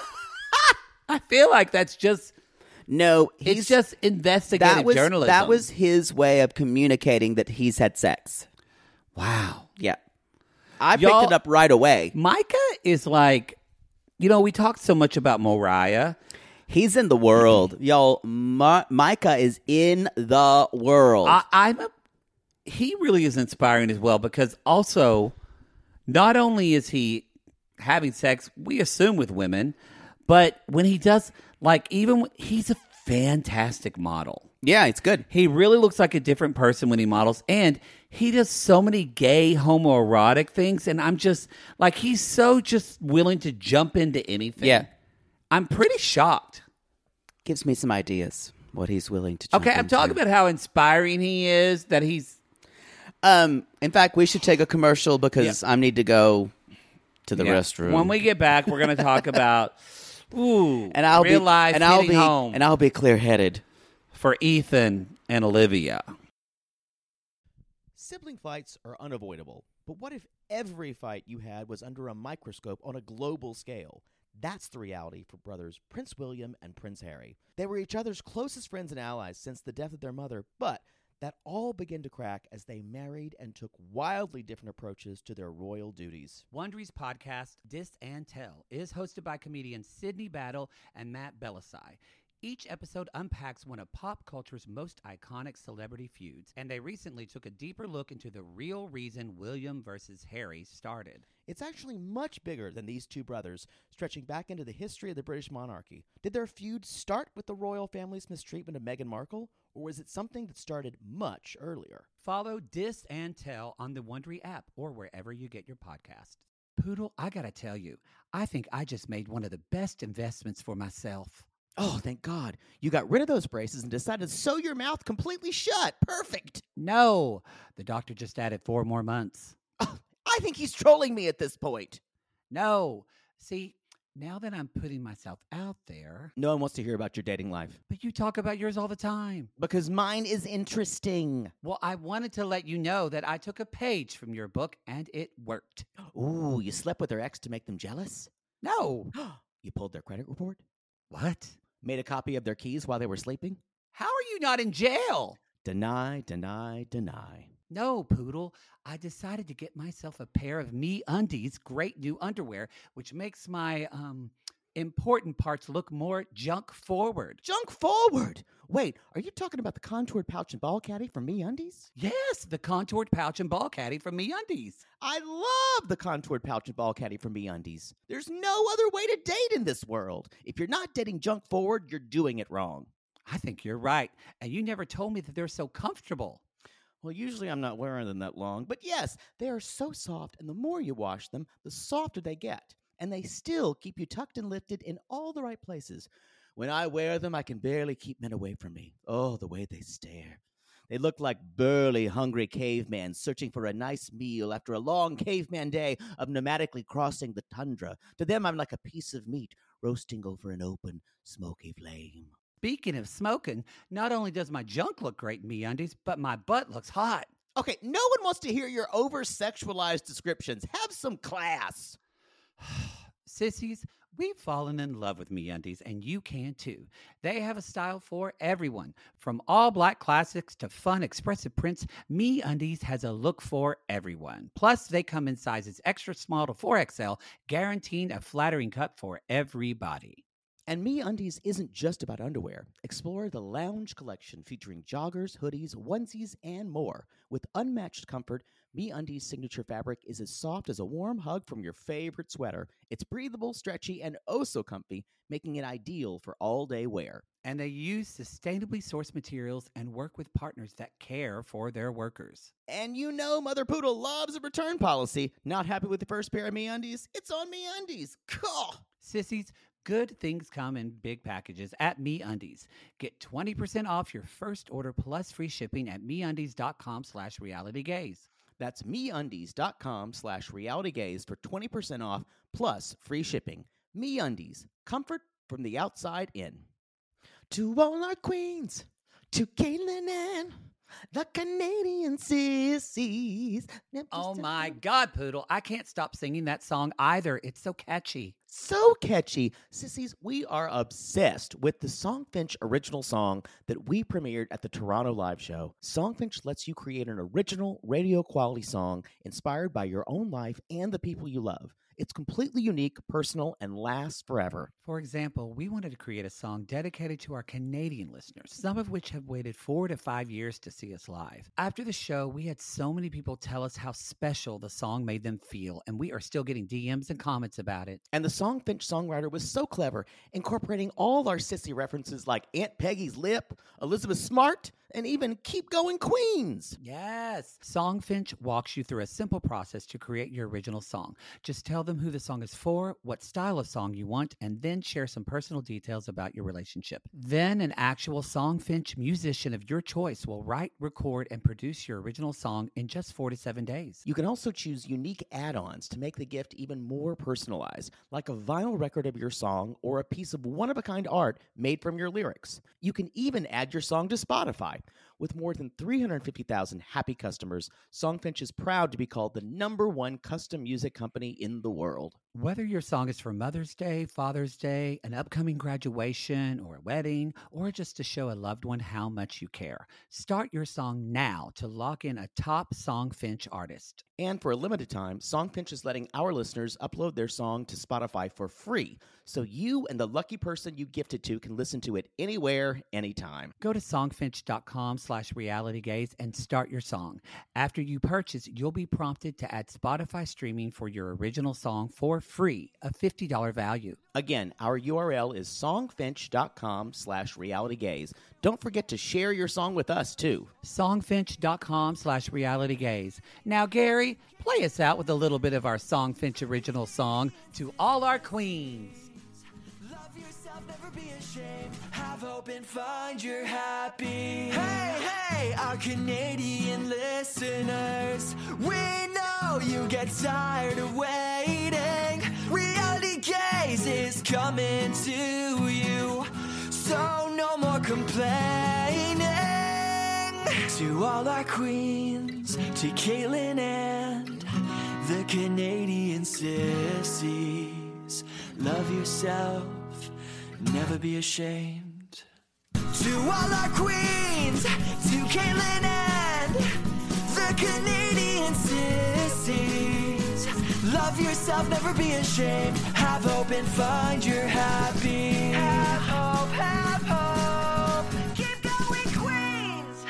I feel like that's just No, it's he's just investigative that was journalism. that was his way of communicating that he's had sex. wow. Yeah, I Y'all- picked it up right away. Micah is like, you know, we talked so much about Moriah. He's in the world, y'all. Ma- Micah is in the world. I, I'm a, he really is inspiring as well because also, not only is he having sex, we assume with women, but when he does, like even he's a fantastic model. yeah, it's good. He really looks like a different person when he models, and he does so many gay homoerotic things, and I'm just like he's so just willing to jump into anything. Yeah. I'm pretty shocked. Gives me some ideas what he's willing to. Jump Okay, I'm into. talking about how inspiring he is. That he's Um, in fact, we should take a commercial because I need to go to the Yeah. restroom. When we get back, we're going to talk about ooh, and I'll real be life and I'll hitting be home and I'll be clear headed. for Ethan and Olivia. Sibling fights are unavoidable, but what if every fight you had was under a microscope on a global scale? That's the reality for brothers Prince William and Prince Harry. They were each other's closest friends and allies since the death of their mother, but that all began to crack as they married and took wildly different approaches to their royal duties. Wondery's podcast, Dis and Tell, is hosted by comedians Sydney Battle and Matt Belisai. Each episode unpacks one of pop culture's most iconic celebrity feuds, and they recently took a deeper look into the real reason William versus Harry started. It's actually much bigger than these two brothers, stretching back into the history of the British monarchy. Did their feud start with the royal family's mistreatment of Meghan Markle, or was it something that started much earlier? Follow Dis and Tell on the Wondery app or wherever you get your podcasts. Poodle, I gotta tell you, I think I just made one of the best investments for myself. Oh, thank God. You got rid of those braces and decided to sew your mouth completely shut. Perfect. No, the doctor just added four more months. Oh, I think he's trolling me at this point. No, see, now that I'm putting myself out there, No one wants to hear about your dating life. but you talk about yours all the time. Because mine is interesting. Well, I wanted to let you know that I took a page from your book and it worked. Ooh, you slept with their ex to make them jealous? No. You pulled their credit report? What? Made a copy of their keys while they were sleeping? How are you not in jail? Deny, deny, deny. No, Poodle. I decided to get myself a pair of Me Undies great new underwear, which makes my um important parts look more junk forward. Junk forward! Wait, are you talking about the contoured pouch and ball caddy from Me Undies? Yes, the contoured pouch and ball caddy from Me Undies. I love the contoured pouch and ball caddy from Me Undies. There's no other way to date in this world. If you're not dating junk forward, you're doing it wrong. I think you're right. And you never told me that they're so comfortable. Well, usually I'm not wearing them that long, but yes, they are so soft, and the more you wash them, the softer they get. And they still keep you tucked and lifted in all the right places. When I wear them, I can barely keep men away from me. Oh, the way they stare. They look like burly, hungry cavemen searching for a nice meal after a long caveman day of nomadically crossing the tundra. To them, I'm like a piece of meat roasting over an open, smoky flame. Speaking of smoking, not only does my junk look great in Me Undies, but my butt looks hot. Okay, no one wants to hear your over-sexualized descriptions. Have some class. Sissies, we've fallen in love with MeUndies, and you can too. They have a style for everyone. From all black classics to fun, expressive prints, MeUndies has a look for everyone. Plus, they come in sizes extra small to four X L, guaranteeing a flattering cut for everybody. And MeUndies isn't just about underwear. Explore the Lounge collection featuring joggers, hoodies, onesies, and more. With unmatched comfort, MeUndies signature fabric is as soft as a warm hug from your favorite sweater. It's breathable, stretchy, and oh so comfy, making it ideal for all-day wear. And they use sustainably sourced materials and work with partners that care for their workers. And you know Mother Poodle loves a return policy. Not happy with the first pair of MeUndies? It's on MeUndies. Cool. Sissies, good things come in big packages at MeUndies. Get twenty percent off your first order plus free shipping at MeUndies.com slash realitygaze. That's MeUndies.com slash realitygaze for twenty percent off plus free shipping. MeUndies, comfort from the outside in. To all our queens, to Caitlin and the Canadian sissies. Oh my God, Poodle. I can't stop singing that song either. It's so catchy. So catchy. Sissies, we are obsessed with the Songfinch original song that we premiered at the Toronto Live Show. Songfinch lets you create an original radio quality song inspired by your own life and the people you love. It's completely unique, personal, and lasts forever. For example, we wanted to create a song dedicated to our Canadian listeners, some of which have waited four to five years to see us live. After the show, we had so many people tell us how special the song made them feel, and we are still getting D Ms and comments about it. And the Songfinch songwriter was so clever, incorporating all our sissy references like Aunt Peggy's Lip, Elizabeth Smart, and even Keep Going Queens. Yes. Songfinch walks you through a simple process to create your original song. Just tell them who the song is for, what style of song you want, and then share some personal details about your relationship. Then an actual Songfinch musician of your choice will write, record, and produce your original song in just four to seven days. You can also choose unique add-ons to make the gift even more personalized, like a vinyl record of your song or a piece of one-of-a-kind art made from your lyrics. You can even add your song to Spotify. With more than three hundred fifty thousand happy customers, Songfinch is proud to be called the number one custom music company in the world. Whether your song is for Mother's Day, Father's Day, an upcoming graduation, or a wedding, or just to show a loved one how much you care, start your song now to lock in a top Songfinch artist. And for a limited time, Songfinch is letting our listeners upload their song to Spotify for free, so you and the lucky person you gifted to can listen to it anywhere, anytime. Go to songfinch.com slash realitygaze and start your song. After you purchase, you'll be prompted to add Spotify streaming for your original song for free, a fifty dollars value. Again, our U R L is songfinch.com slash realitygaze. Don't forget to share your song with us, too. Songfinch.com slash realitygaze. Now, Gary, play us out with a little bit of our Songfinch original song, To All Our Queens. Love yourself, never be ashamed. Have hope and find your happy. Hey, hey, our Canadian listeners. We know you get tired of waiting. Reality Gaze is coming to you. So no more complaining. To all our queens, to Caitlin and the Canadian sissies. Love yourself, never be ashamed. To all our queens, to Caitlin and the Canadian sissies. Love yourself, never be ashamed. Have hope and find your happy. Have hope, have hope. Keep going, Queens.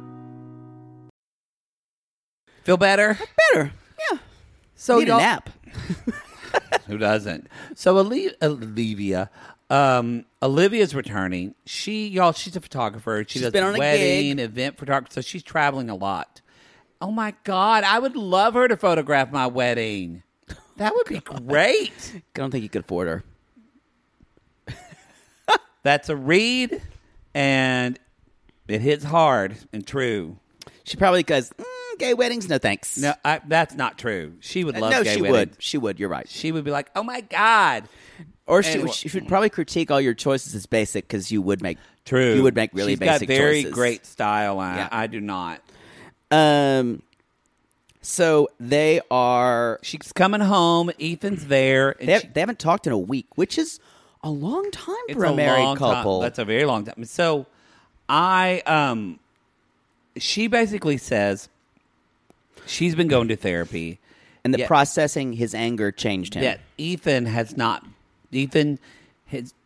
Feel better? Better. Yeah. So Need a y'all- nap. Who doesn't? So Oli- Olivia, um, Olivia's returning. She, y'all, she's a photographer. She She's does been on a wedding, gig. event photography. So she's traveling a lot. Oh my God, I would love her to photograph my wedding. That would be great. I don't think you could afford her. That's a read, and it hits hard and true. She probably goes, mm, gay weddings, no thanks. No, I, that's not true. She would Uh, love no, gay she weddings. would. She would. You're right. She would be like, "Oh my God." Or she, Anyway. she would probably critique all your choices as basic because you would make True. You would make really She's basic got very choices. great style. I, Yeah. I do not. Um. So they are. She's coming home. Ethan's there. And They, she- they haven't talked in a week, which is a long time it's for a, married long time. couple. That's a very long time. So, I um, she basically says she's been going to therapy. and the Yeah. processing his anger changed him. That Ethan has not. Ethan has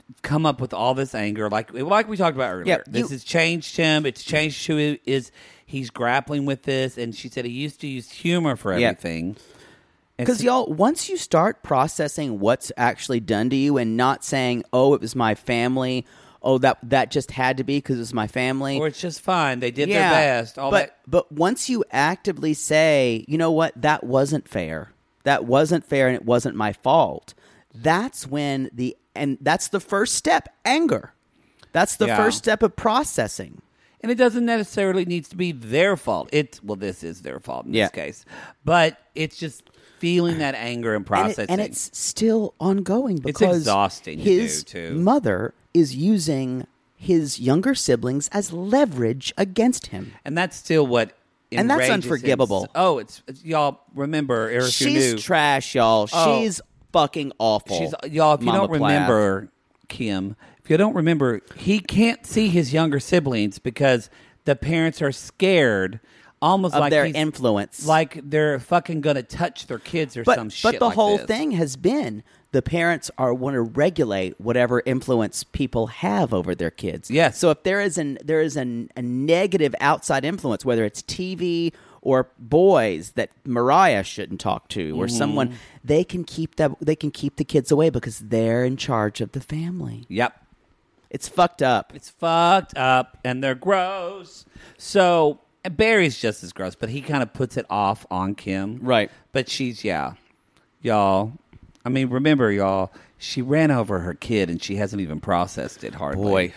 come up with all this anger, like like we talked about earlier. Yeah, this you- has changed him. It's changed who he is. He's grappling with this, and she said he used to use humor for Yeah. everything. And Because so- y'all, once you start processing what's actually done to you and not saying, "Oh, it was my family," "Oh, that that just had to be because it was my family," or it's just fine. They did yeah, their best. All but that. but once you actively say, "You know what? That wasn't fair. That wasn't fair, and it wasn't my fault." That's when the and that's the first step. Anger. That's the Yeah. first step of processing. And it doesn't necessarily needs to be their fault. It's well, this is their fault in Yeah. this case, but it's just feeling that anger and And, processing. it, and it's still ongoing It's because exhausting to his do, too. mother is using his younger siblings as leverage against him. And that's still what. And that's enrages him. unforgivable. Oh, it's, it's y'all remember, or if you're She's new, trash, y'all. Oh. She's fucking awful. she's y'all. If you Mama don't remember, Kim, if you don't remember, he can't see his younger siblings because the parents are scared, almost of like their he's- influence. like they're fucking gonna touch their kids or but, some shit. but the like whole this. thing has been the parents are want to regulate whatever influence people have over their kids. Yes. So if there is an there is an, a negative outside influence, whether it's T V or boys that Mariah shouldn't talk to, or Mm-hmm. someone, they can keep that they can keep the kids away because they're in charge of the family. Yep. It's fucked up. It's fucked up, and they're gross. So and Barry's just as gross, but he kind of puts it off on Kim. Right. But she's, yeah. Y'all, I mean, remember, y'all, she ran over her kid, and she hasn't even processed it hardly. Boy.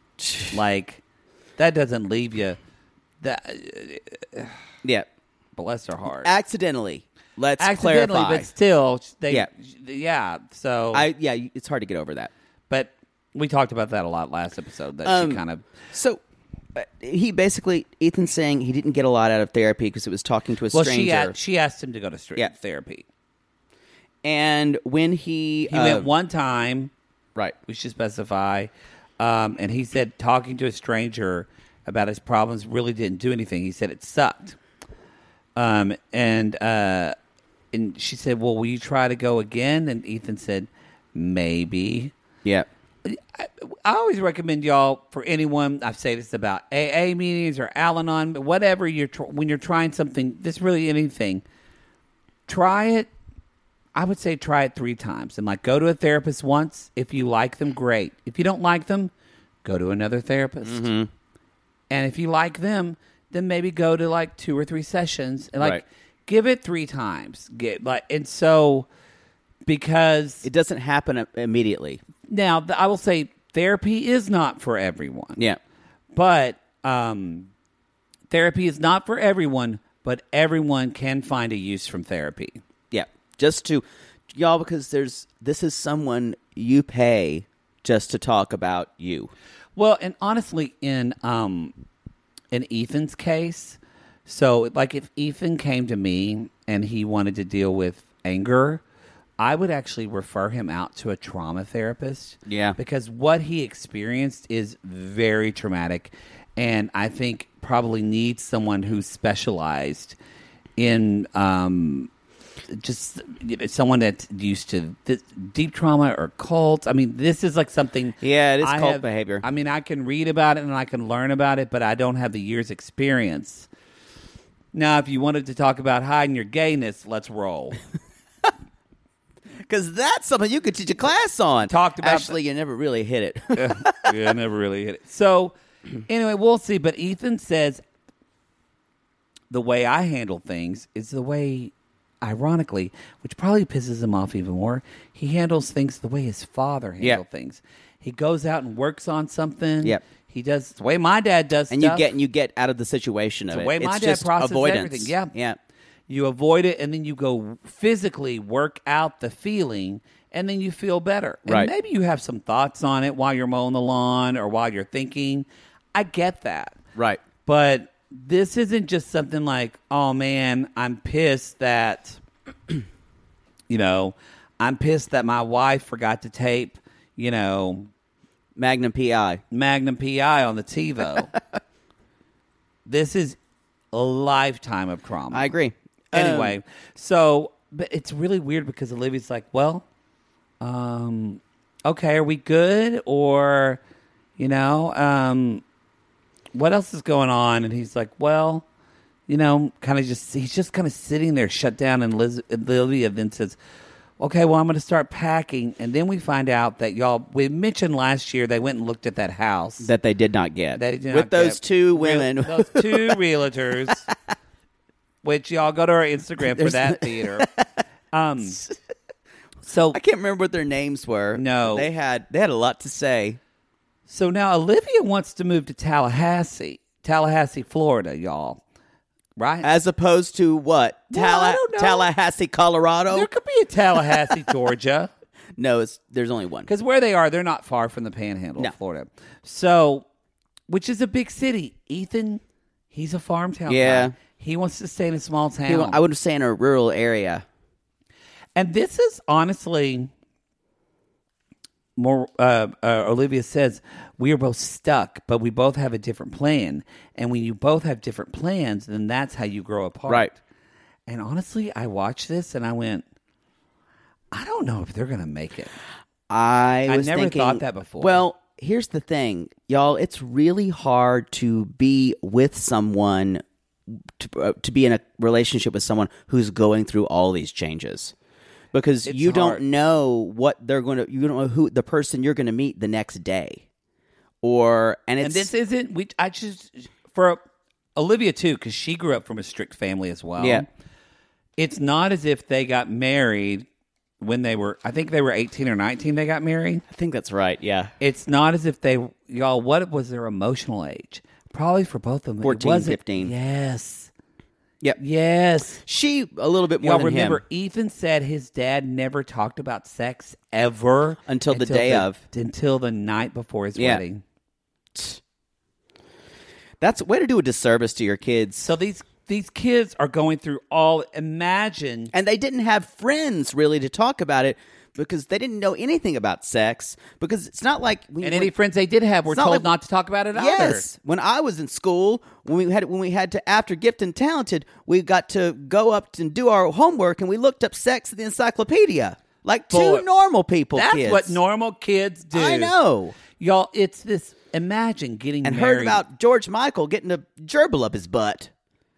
Like, that doesn't leave you. That, Yeah. bless her heart. Accidentally. Let's Accidentally, clarify. but still, they, Yeah. yeah. So, I yeah, it's hard to get over that. but we talked about that a lot last episode. That Um, she kind of, So uh, he basically Ethan's saying he didn't get a lot out of therapy because it was talking to a well, stranger. she a- she asked him to go to straight Yeah. therapy. And when he He uh, went one time. right, We should specify. Um, and he said talking to a stranger about his problems really didn't do anything. He said it sucked. Um, and uh, and she said, "Well, will you try to go again?" And Ethan said, "Maybe." yeah, I, I always recommend y'all, for anyone, I say this about A A meetings or Al-Anon, whatever you're tr- when you're trying something, this really anything, try it. I would say try it three times. And like, go to a therapist once. If you like them, great. If you don't like them, go to another therapist. Mm-hmm. And if you like them, then maybe go to like two or three sessions and like Right. give it three times. Get like, and so because it doesn't happen i- immediately. now th- I will say therapy is not for everyone. Yeah, But um, therapy is not for everyone, but everyone can find a use from therapy. yeah. Just to y'all, because there's this is someone you pay just to talk about you. Well, and honestly, in um, in Ethan's case, so like if Ethan came to me and he wanted to deal with anger, I would actually refer him out to a trauma therapist. Yeah. Because what he experienced is very traumatic, and I think probably needs someone who's specialized in um, just you know, someone that's used to this deep trauma or cults. I mean, this is like something. Yeah, it is I cult have- behavior. I mean, I can read about it and I can learn about it, but I don't have the years' experience. Now, if you wanted to talk about hiding your gayness, let's roll. Because that's something you could teach a class on. Talked about Actually, you never really hit it. Yeah, I never really hit it. So, anyway, we'll see. But Ethan says the way I handle things is the way, ironically, which probably pisses him off even more, he handles things the way his father handled Yeah. things. He goes out and works on something. Yep. He does the way my dad does and stuff. you get and you get out of the situation of It's it. the way my it's dad just processes avoidance. everything. Yeah. yeah. You avoid it, and then you go physically work out the feeling, and then you feel better. And Right. maybe you have some thoughts on it while you're mowing the lawn or while you're thinking. I get that. Right. But this isn't just something like, oh, man, I'm pissed that, you know, I'm pissed that my wife forgot to tape, you know, Magnum P I. Magnum P I on the TiVo. This is a lifetime of trauma. I agree. Anyway, Um, so but it's really weird because Olivia's like, well, um, okay, are we good? Or, you know, um, what else is going on? And he's like, well, you know, kind of just, he's just kind of sitting there shut down. And Liz, Olivia then says, okay, well, I'm going to start packing. And then we find out that, y'all, we mentioned last year they went and looked at that house. That they did not get. They did With not those get. two women. Real, those two realtors, which y'all go to our Instagram for that theater. Um, so I can't remember what their names were. No. They had they had a lot to say. So now Olivia wants to move to Tallahassee, Tallahassee, Florida, y'all. Right? As opposed to what? Well, I Talla- don't know. Tallahassee, Colorado? There could be a Tallahassee, Georgia. No, it's there's only one. Because where they are, they're not far from the Panhandle No. of Florida. So, which is a big city. Ethan, he's a farm town Yeah. guy. He wants to stay in a small town. He- I would say in a rural area. And this is honestly more. Uh, uh, Olivia says we are both stuck, but we both have a different plan. And when you both have different plans, then that's how you grow apart. Right. And honestly, I watched this and I went, I don't know if they're going to make it. I I was never thinking, thought that before. Well, here's the thing, y'all. It's really hard to be with someone, to, uh, to be in a relationship with someone who's going through all these changes. Because It's you hard. don't know what they're going to, you don't know who the person you're going to meet the next day. Or, and it's, And this isn't, we. I just, for Olivia too, because she grew up from a strict family as well. Yeah. It's not as if they got married when they were, I think they were eighteen or nineteen they got married. I think that's right, yeah. It's not as if they, y'all, what was their emotional age? Probably for both of them. it fourteen, wasn't- fifteen. Yes. Yep. Yes. She, a little bit more Y'all than remember, him. Ethan said his dad never talked about sex ever. Until the day of. Until the night before his Yeah. wedding. That's a way to do a disservice to your kids. So these these kids are going through all, imagine. And they didn't have friends really to talk about it because they didn't know anything about sex. Because it's not like we And any friends they did have were It's not told like- not to talk about it either. Yes, when I was in school, when we had when we had to after Gifted and Talented, we got to go up and do our homework, and we looked up sex in the encyclopedia like two Boy, normal people. That's kids. what normal kids do. I know. Y'all, it's this, imagine getting And married. heard about George Michael getting a gerbil up his butt.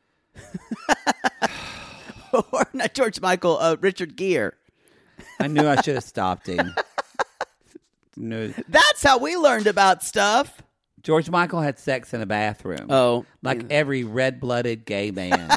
Or not George Michael, uh, Richard Gere. I knew I should have stopped him. Knew- That's how we learned about stuff. George Michael had sex in a bathroom. Oh, Like every red-blooded gay man.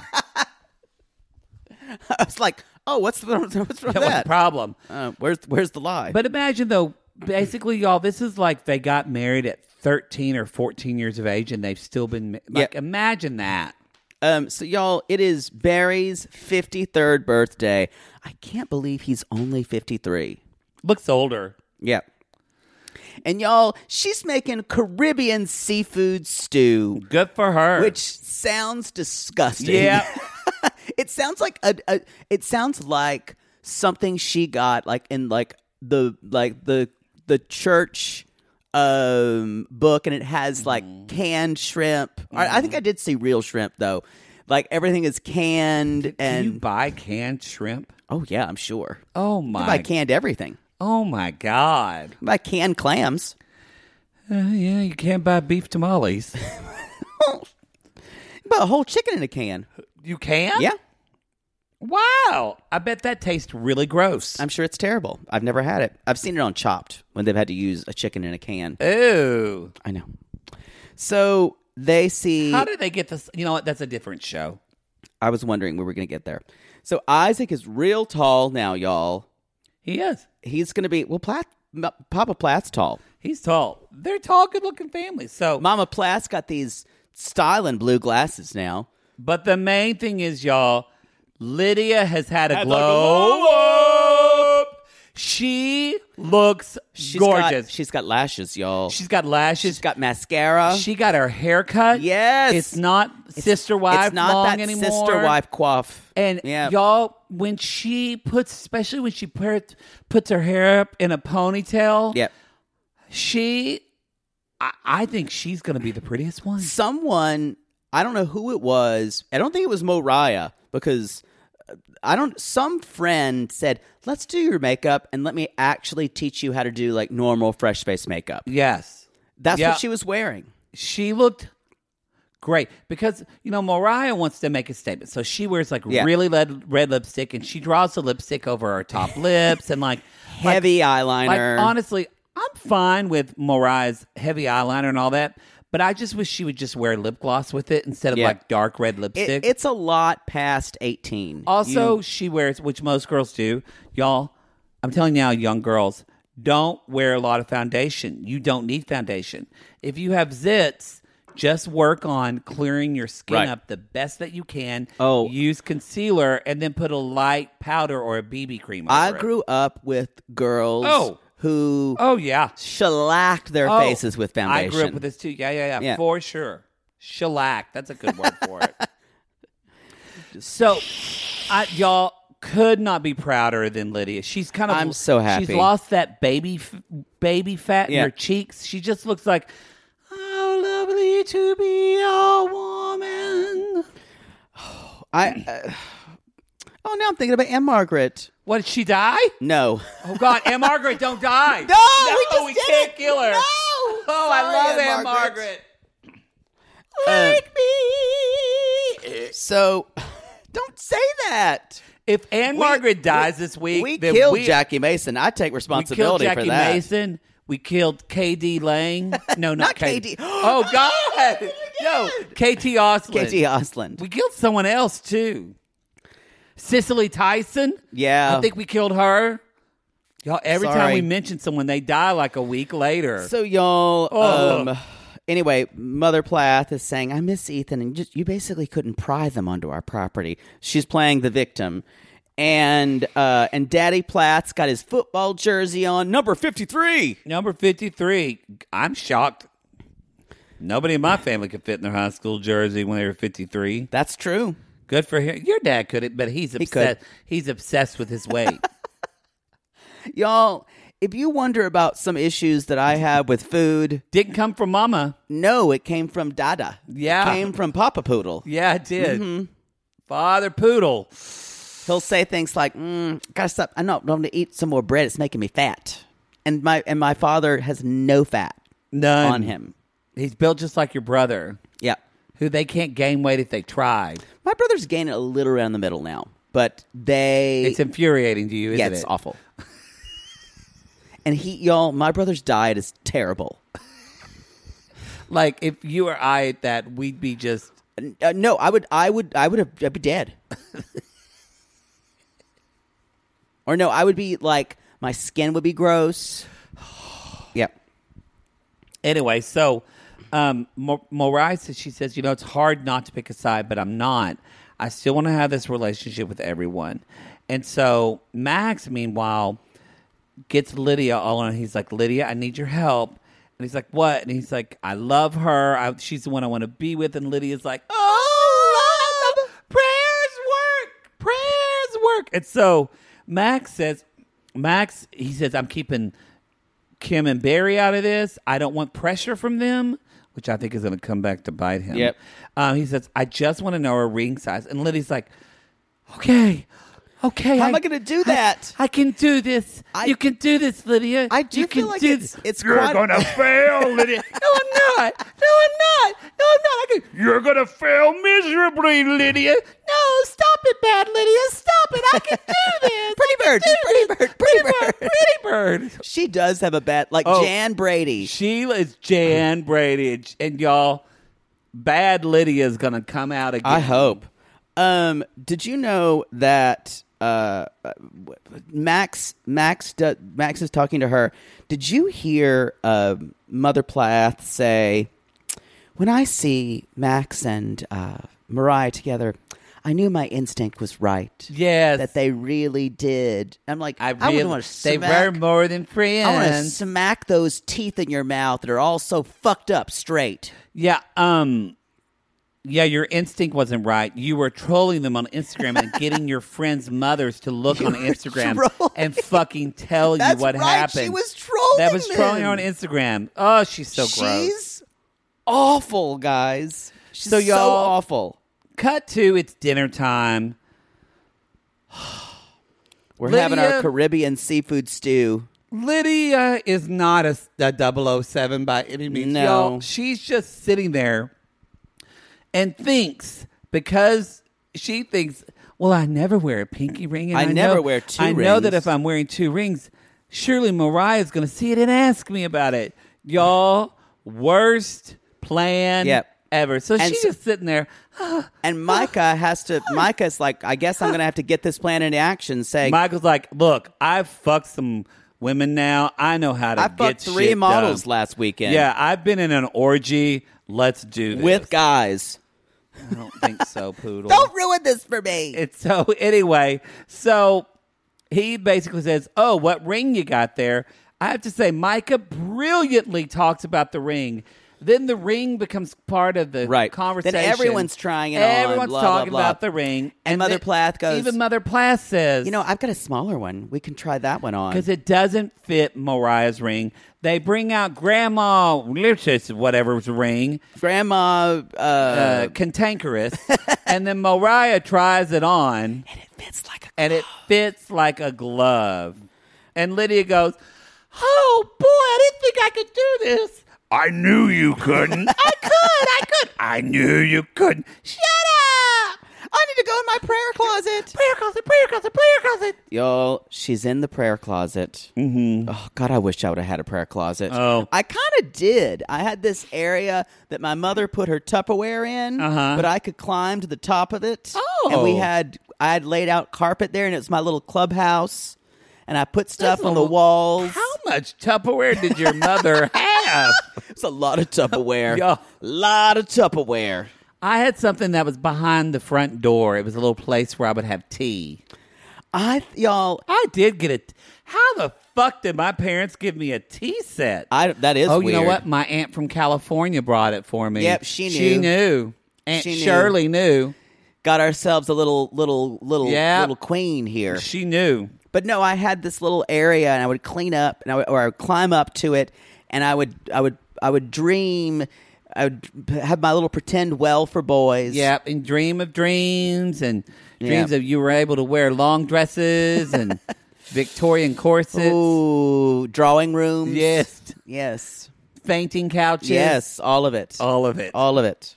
I was like, oh, what's the, what's wrong with That was the that? problem. Uh, where's where's the lie? But imagine, though, basically, y'all, this is like they got married at thirteen or fourteen years of age, and they've still been... ma- Like, Yeah. imagine that. Um, so y'all, it is Barry's fifty-third birthday. I can't believe he's only fifty-three. Looks older. Yeah. And y'all, she's making Caribbean seafood stew, Good for her. which sounds disgusting. Yeah. It sounds like a, a it sounds like something she got like in like the like the the church um book, and it has like canned shrimp. I, I think I did see real shrimp though. Like everything is canned. Can you and buy canned shrimp? oh yeah, I'm sure. Oh, You my... can buy canned everything. Oh, my God. You can buy canned clams. Uh, yeah, you can't buy beef tamales. You can buy a whole chicken in a can. You can? Yeah. Wow. I bet that tastes really gross. I'm sure it's terrible. I've never had it. I've seen it on Chopped when they've had to use a chicken in a can. Ooh. I know. So they see. How did they get this? You know what? That's a different show. I was wondering where we're going to get there. So Isaac is real tall now, y'all. He is. He's going to be, well, Platt, M- Papa Platt's tall. He's tall. They're tall, good-looking families. So, Mama Platt's got these styling blue glasses now. but the main thing is, y'all, Lydia has had a Had a glow glow up. She looks She's gorgeous. Got, she's got lashes, y'all. She's got lashes. she's got mascara. She got her hair cut. Yes. It's not sister wife it's not long that anymore. sister wife coif. And yeah. y'all, when she puts, especially when she put, puts her hair up in a ponytail, Yep. she, I, I think she's going to be the prettiest one. Someone, I don't know who it was. I don't think it was Moriah because I don't. Some friend said, "Let's do your makeup and let me actually teach you how to do like normal fresh face makeup." Yes. That's Yeah. what she was wearing. She looked great because, you know, Mariah wants to make a statement. So she wears like Yeah. really red, red lipstick and she draws the lipstick over her top lips and like Heavy like, eyeliner. Like, honestly, I'm fine with Mariah's heavy eyeliner and all that, but I just wish she would just wear lip gloss with it instead of Yeah. like dark red It- lipstick. it's a lot past eighteen. Also, You- she wears, which most girls do. Y'all, I'm telling you now, young girls, don't wear a lot of foundation. You don't need foundation. If you have zits, just work on clearing your skin Right. up the best that you can. Oh. Use concealer and then put a light powder or a B B cream over I it. grew up with girls Oh. who Oh, yeah. shellacked their Oh, faces with foundation. I grew up with this too. Yeah, yeah, yeah, Yeah. for sure. Shellac. That's a good word for it. So, I, y'all could not be prouder than Lydia. She's kind of. I'm so happy. She's lost that baby, f- baby fat in Yeah. her cheeks. She just looks like, how lovely to be a woman. I. Uh, oh, now I'm thinking about Anne Margaret. What, did she die? No. Oh God, Anne Margaret, don't die. No, we just we did can't it. kill her. No. Oh, Sorry, I love Anne Anne Margaret. Margaret. Like me. So, don't say that. If Anne We- Margaret dies this week, We then killed we, Jackie Mason. I take we killed responsibility Jackie for that. Mason. We killed K D Lang. No, not, Not K K D. D. Oh God, no, K T Osland. K T Osland. We killed someone else too. Cicely Tyson. Yeah. I think we killed her. Y'all, every time Sorry. we mention someone, they die like a week later. So y'all, Oh. um, anyway, Mother Plath is saying, "I miss Ethan, and you just you basically couldn't pry them onto our property." She's playing the victim, and uh, and Daddy Plath's got his football jersey on, number fifty-three. Number fifty-three. I'm shocked. Nobody in my family could fit in their high school jersey when they were fifty-three. That's true. Good for him. Your dad could it, but he's could. obsessed. He's obsessed with his weight. Y'all, if you wonder about some issues that I have with food, Didn't come from Mama. no, it came from Dada. Yeah. It came from Papa Poodle. Yeah, it did. Mm-hmm. Father Poodle. He'll say things like, mm, "Gotta stop. I know. I'm going to eat some more bread. It's making me fat." And my and my father has no fat None on him. He's built just like your brother, Yeah. who they can't gain weight if they tried. My brother's gaining a little around the middle now, but they It's infuriating to you, isn't yeah, it? it's awful. And he, y'all, my brother's diet is terrible. Like if you or I ate that, we'd be just. Uh, no, I would, I would, I would have, I'd be dead. Or no, I would be like, my skin would be gross. Yeah. Anyway, so um, Mo- Mariah says, she says, you know, it's hard not to pick a side, but I'm not. I still want to have this relationship with everyone. And so Max, meanwhile, gets Lydia all on. He's like, Lydia, I need your help. And he's like, what? And he's like, I love her. I, she's the one I want to be with. And Lydia's like, oh, love, prayers work. Prayers work. And so Max says, Max, he says, I'm keeping Kim and Barry out of this. I don't want pressure from them, which I think is going to come back to bite him. Yep. Um, he says, I just want to know her ring size. And Lydia's like, okay, okay. How am I going to do that? I, I can do this. I- you can do this, Lydia. I do you feel can like do it's, this. it's You're quite, gonna fail, Lydia. No, I'm not. No, I'm not. No, I'm not. I can. You're gonna fail miserably, Lydia. No, stop it, bad Lydia. Stop it. I can do this. Pretty bird, I can pretty do bird, this. pretty bird, bird. pretty bird. She does have a bad, like Oh. Jan Brady. Sheila is Jan Brady, and, and y'all, bad Lydia is gonna come out again. I hope. Um, did you know that uh, Max Max do, Max is talking to her? Did you hear uh, Mother Plath say, "When I see Max and uh, Mariah together, I knew my instinct was right. Yes. that they really did." I'm like, I I, really, would want to they smack. were more than friends. I want to smack those teeth in your mouth that are all so fucked up straight. Yeah, um, yeah, your instinct wasn't right. You were trolling them on Instagram and getting your friends' mothers to look You on were Instagram trolling. and fucking tell you That's what right, happened. she was trolling That was trolling her them. on Instagram. Oh, she's so gross. She's awful, guys. She's So so, y'all- awful. Cut to it's dinner time. We're Lydia- having our Caribbean seafood stew. Lydia is not a, a double oh seven by any means. No. Y'all, she's just sitting there and thinks, because she thinks, well, I never wear a pinky ring. And I I, never know, wear two I know that rings. if I'm wearing two rings, surely Mariah's going to see it and ask me about it. Y'all, worst plan Yep. ever. So And she's so- just sitting there. And Micah has to, Micah's like, I guess I'm going to have to get this plan into action, saying, Michael's like, look, I've fucked some women now. I know how to I get fucked three shit models done. last weekend. Yeah, I've been in an orgy. Let's do this. With guys. I don't think so, Poodle. Don't ruin this for me. It's so anyway, so he basically says, "Oh, what ring you got there?" I have to say, Micah brilliantly talks about the ring. Then the ring becomes part of the Right. conversation. Then everyone's trying it on, Everyone's blah, blah, talking blah. about the ring, And Mother then Plath goes- Even Mother Plath says, You know, I've got a smaller one. We can try that one on. because it doesn't fit Mariah's ring. They bring out Grandma Licious, whatever's ring, Grandma, uh, uh, cantankerous, and then Mariah tries it on, and it fits like a and it fits like a glove. And Lydia goes, "Oh boy, I didn't think I could do this. I knew you couldn't. I could, I could. I knew you couldn't. Shut up! I need to go in my prayer closet. Prayer closet, prayer closet, prayer closet." Y'all, she's in the prayer closet. Mm-hmm. Oh, God, I wish I would have had a prayer closet. Oh. I kind of did. I had this area that my mother put her Tupperware in, Uh-huh. but I could climb to the top of it. Oh. And we had, I had laid out carpet there, and it was my little clubhouse. And I put stuff That's on a- the walls. How much Tupperware did your mother have? It's a lot of Tupperware. Yo. lot of Tupperware. I had something that was behind the front door. It was a little place where I would have tea. I, y'all, I did get it. How the fuck did my parents give me a tea set? I that is oh, weird. you know what? My aunt from California brought it for me. Yep, she She knew. knew. Aunt She knew. Shirley knew. Got ourselves a little, little, little, Yeah. little queen here. She knew. But no, I had this little area, and I would clean up, and I would, or I would climb up to it, and I would, I would, I would dream. I would have my little pretend well for boys. Yep, and dream of dreams and dreams Yeah. of you were able to wear long dresses and Victorian corsets. Ooh, drawing rooms. Yes. Yes. Fainting couches. Yes. All of it. All of it. All of it.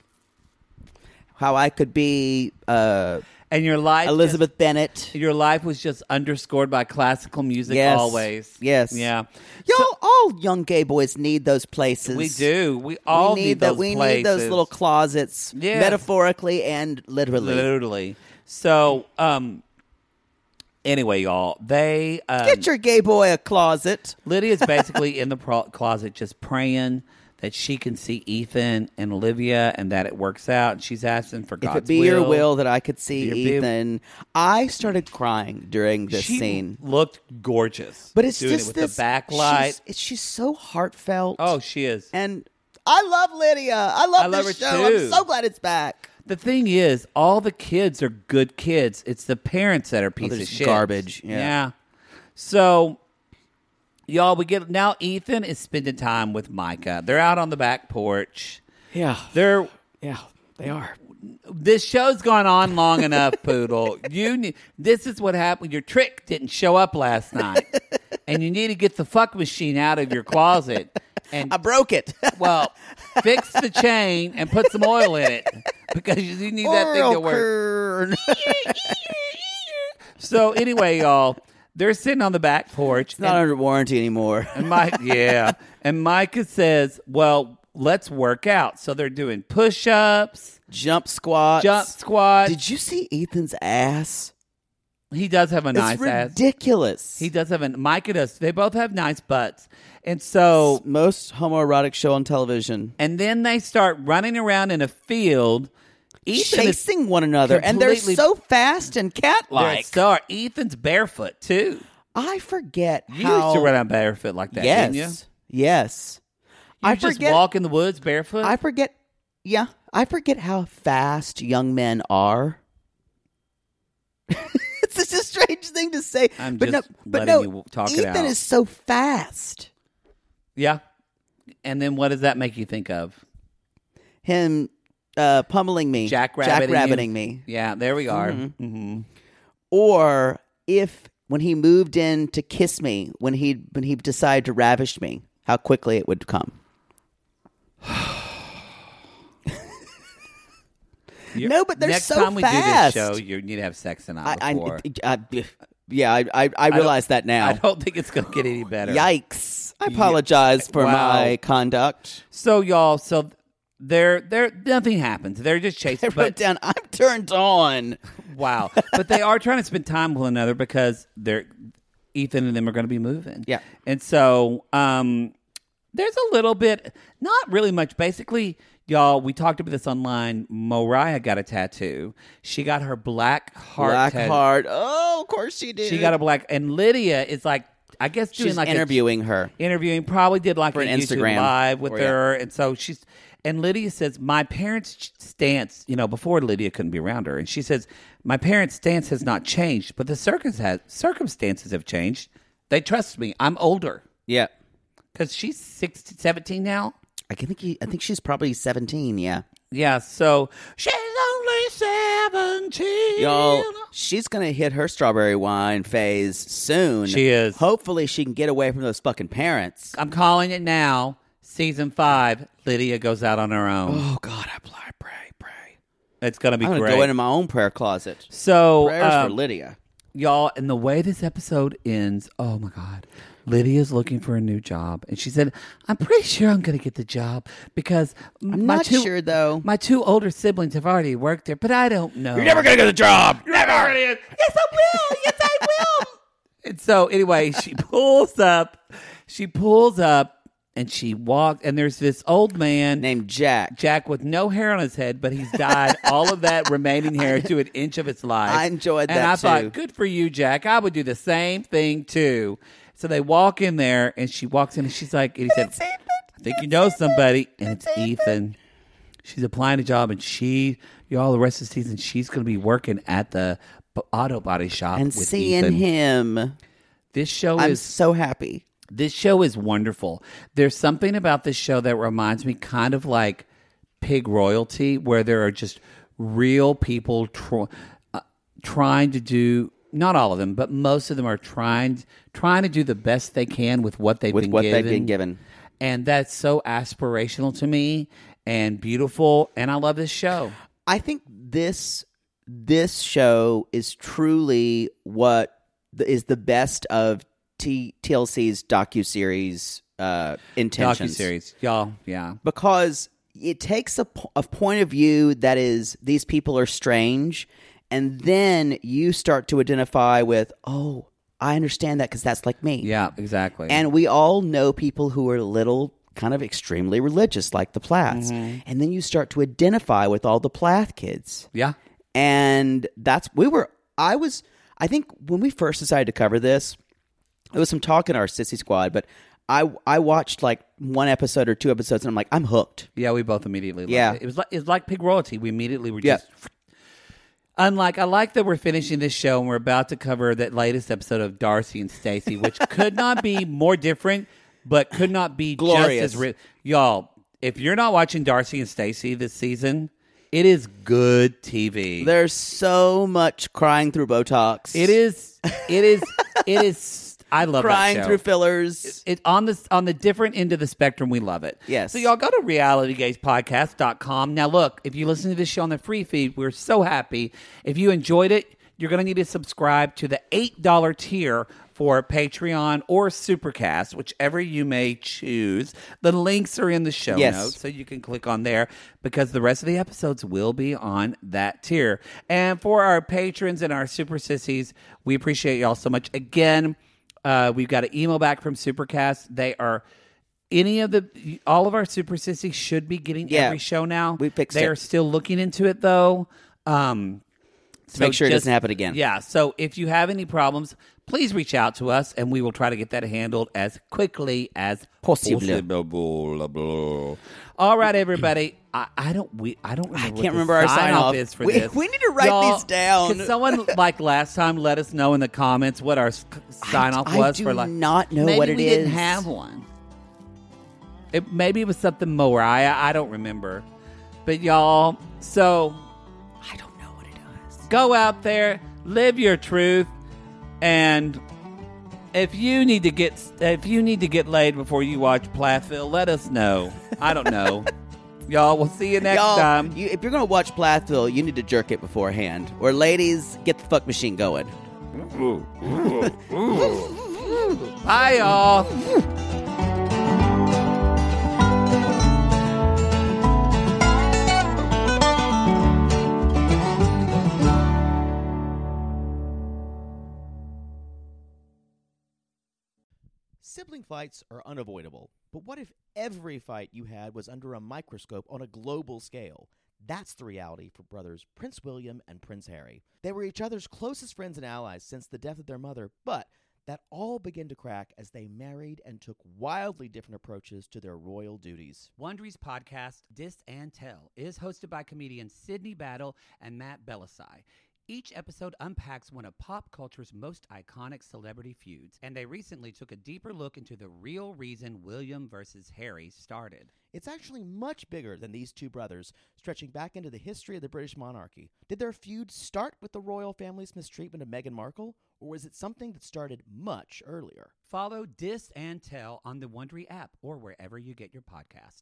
How I could be uh, And your life Elizabeth Bennet. just, your life was just underscored by classical music Yes. always. Yes. Yeah. Y'all, all young gay boys need those places. We do. We all we need, need, those that. We places. need those little closets, Yes. metaphorically and literally. Literally. So, um, anyway, y'all, they um, Get your gay boy a closet. Lydia's basically in the pro- closet just praying that she can see Ethan and Olivia and that it works out. And she's asking for If God's it be will. your will that I could see If it be- Ethan. I started crying during this she scene. looked gorgeous. But it's doing just it with this the backlight. She's, it's, she's so heartfelt. Oh, she is. And I love Lydia. I love I love this her show. too. I'm so glad it's back. The thing is, all the kids are good kids. It's the parents that are pieces they're of just shit. garbage, yeah. So, y'all, we get now. Ethan is spending time with Micah. They're out on the back porch. Yeah. They're Yeah, they are. this show's gone on long enough, Poodle. You need, this is what happened. Your trick didn't show up last night, and you need to get the fuck machine out of your closet. And I broke it. well, fix the chain and put some oil in it because you need that thing to work. Kern. So anyway, y'all, they're sitting on the back porch. It's not and, under warranty anymore. and Mike, yeah, and Micah says, "Well, let's work out." So they're doing push-ups, Jump squats. jump squats. Did you see Ethan's ass? He does have a nice it's ass. ridiculous. He does have a Micah does. They both have nice butts, and so Most homoerotic show on television. and then they start running around in a field. Ethan is Chasing one another, and they're completely- so fast and they're cat-like. so Ethan's barefoot too. I forget You how. used to run out barefoot like that, yes, didn't you? yes. You I just forget. walk in the woods barefoot. I forget. Yeah, I forget how fast young men are. It's such a strange thing to say. I'm but just no, but letting no, you talk it Ethan out. is so fast. Yeah. And then what does that make you think of? Him uh, pummeling me, Jackrabbiting you? jackrabbiting me, Yeah, there we are. Mm-hmm. or if when he moved in to kiss me, when he when he decided to ravish me, how quickly it would come. No, but they're Next so time we fast. do this show, you need to have sex the night I, before. I, I, yeah, I, I, I realize that now. I don't think it's going to get any better. Yikes! I apologize for Wow. my conduct. So, y'all, so they're, they're, nothing happens. They're just chasing. I wrote but, down, I'm turned on. wow. But they are trying to spend time with one another because they're Ethan and them are going to be moving. Yeah. And so um, there's a little bit, not really much. Basically, y'all, we talked about this online. Mariah got a tattoo. She got her black heart Black tattoo. heart. Oh, of course she did. She got a black, and Lydia is like, I guess doing She's like interviewing a, her. interviewing probably did like For an an YouTube Instagram. live with Or, yeah. her, and so she's and Lydia says my parents' stance, you know, before Lydia couldn't be around her, and she says my parents' stance has not changed, but the circus has, circumstances have changed. They trust me. I'm older Yeah. because she's sixteen, seventeen now. I think he, I think she's probably seventeen, yeah. Yeah, so she's only seventeen. Y'all, she's going to hit her strawberry wine phase soon. She is. Hopefully she can get away from those fucking parents. I'm calling it now. Season five, Lydia goes out on her own. Oh, God, I pray, pray, pray. It's going to be I'm going great. to go into my own prayer closet. so, Prayers um, for Lydia. y'all, and the way this episode ends, oh my God. Lydia's looking for a new job. And she said, I'm pretty sure I'm going to get the job because I'm my not two, sure, though. my two older siblings have already worked there, but I don't know. You're never going to get the job. Never. Yes, I will. Yes, I will. And so, anyway, she pulls up. She pulls up and she walks. And there's this old man Named Jack. Jack with no hair on his head, but he's dyed all of that remaining hair to an inch of its life. I enjoyed and that, I too. thought, good for you, Jack. I would do the same thing too. So they walk in there, and she walks in, and she's like, and he said, I think you know somebody, and it's Ethan. She's applying a job, and she, y'all, the rest of the season, she's going to be working at the b- auto body shop And with seeing Ethan. him, This show I'm is so happy. this show is wonderful. There's something about this show that reminds me kind of like Pig Royalty, where there are just real people tr- uh, trying to do, not all of them, but most of them are trying trying to do the best they can with what they've With been what given. they've been given. And that's so aspirational to me and beautiful. And I love this show. I think this this show is truly what the, is the best of T, TLC's docuseries uh, intentions. Docuseries. Y'all, yeah. Because it takes a, po- a point of view that is these people are strange, and then you start to identify with, oh, I understand that because that's like me. Yeah, exactly. And we all know people who are little, kind of extremely religious, like the Plaths. Mm-hmm. And then you start to identify with all the Plath kids. yeah. And that's, we were, I was, I think when we first decided to cover this, there was some talk in our Sissy Squad, but I I watched like one episode or two episodes, and I'm like, I'm hooked. Yeah, we both immediately loved Yeah. it. It was like, it was like Pig Royalty. We immediately were Yeah. just... Unlike, I like that we're finishing this show and we're about to cover that latest episode of Darcy and Stacey, which could not be more different, but could not be Glorious. just as... Ri- Y'all, if you're not watching Darcy and Stacey this season, it is good T V. There's so much crying through Botox. It is... It is... It is... I love crying that show. through fillers. It on the on the different end of the spectrum, we love it. Yes. So y'all go to reality gaze podcast dot com. Now look, if you listen to this show on the free feed, we're so happy. If you enjoyed it, you're going to need to subscribe to the eight dollars tier for Patreon or Supercast, whichever you may choose. The links are in the show Yes. notes, so you can click on there because the rest of the episodes will be on that tier. And for our patrons and our super sissies, we appreciate y'all so much. Again, Uh, we've got an email back from Supercast. They are any of the all of our Super Sissies should be getting Yeah, every show now. we fixed They it. are still looking into it though. Um, To make sure it doesn't happen again. Yeah. So if you have any problems, please reach out to us, and we will try to get that handled as quickly as Possible. possible. All right, everybody. I, I don't. We. I don't. Remember I what can't the remember our sign-off sign-off. is for We- this. we need to write Y'all, these down. Can someone like last time let us know in the comments what our sign off I was do for like? not know maybe what it we didn't is. have one. It maybe it was something Mariah. I don't remember. But y'all, so I don't know what it is. go out there, live your truth, and if you need to get if you need to get laid before you watch Plathville, let us know. I don't know. Y'all, we'll see you next Y'all, time. You, if you're going to watch Plathville, you need to jerk it beforehand. Or ladies, get the fuck machine going. Bye, y'all. Sibling fights are unavoidable, but what if every fight you had was under a microscope on a global scale? That's the reality for brothers Prince William and Prince Harry. They were each other's closest friends and allies since the death of their mother, but that all began to crack as they married and took wildly different approaches to their royal duties. Wondery's podcast, Dis and Tell, is hosted by comedians Sydney Battle and Matt Belisai. Each episode unpacks one of pop culture's most iconic celebrity feuds, and they recently took a deeper look into the real reason William versus Harry started. It's actually much bigger than these two brothers, stretching back into the history of the British monarchy. Did their feud start with the royal family's mistreatment of Meghan Markle, or was it something that started much earlier? Follow Dis and Tell on the Wondery app or wherever you get your podcasts.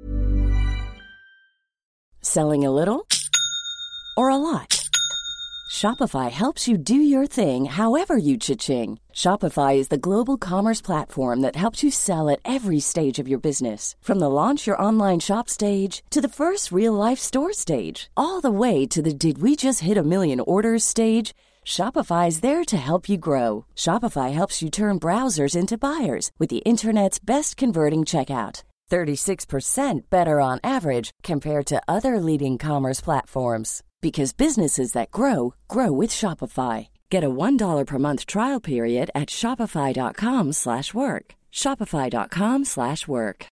Selling a little or a lot? Shopify helps you do your thing however you cha-ching. Shopify is the global commerce platform that helps you sell at every stage of your business. From the launch your online shop stage to the first real-life store stage, all the way to the did we just hit a million orders stage. Shopify is there to help you grow. Shopify helps you turn browsers into buyers with the internet's best converting checkout. thirty-six percent better on average compared to other leading commerce platforms. Because businesses that grow, grow with Shopify. Get a one dollar per month trial period at shopify.com slash work. Shopify.com slash work.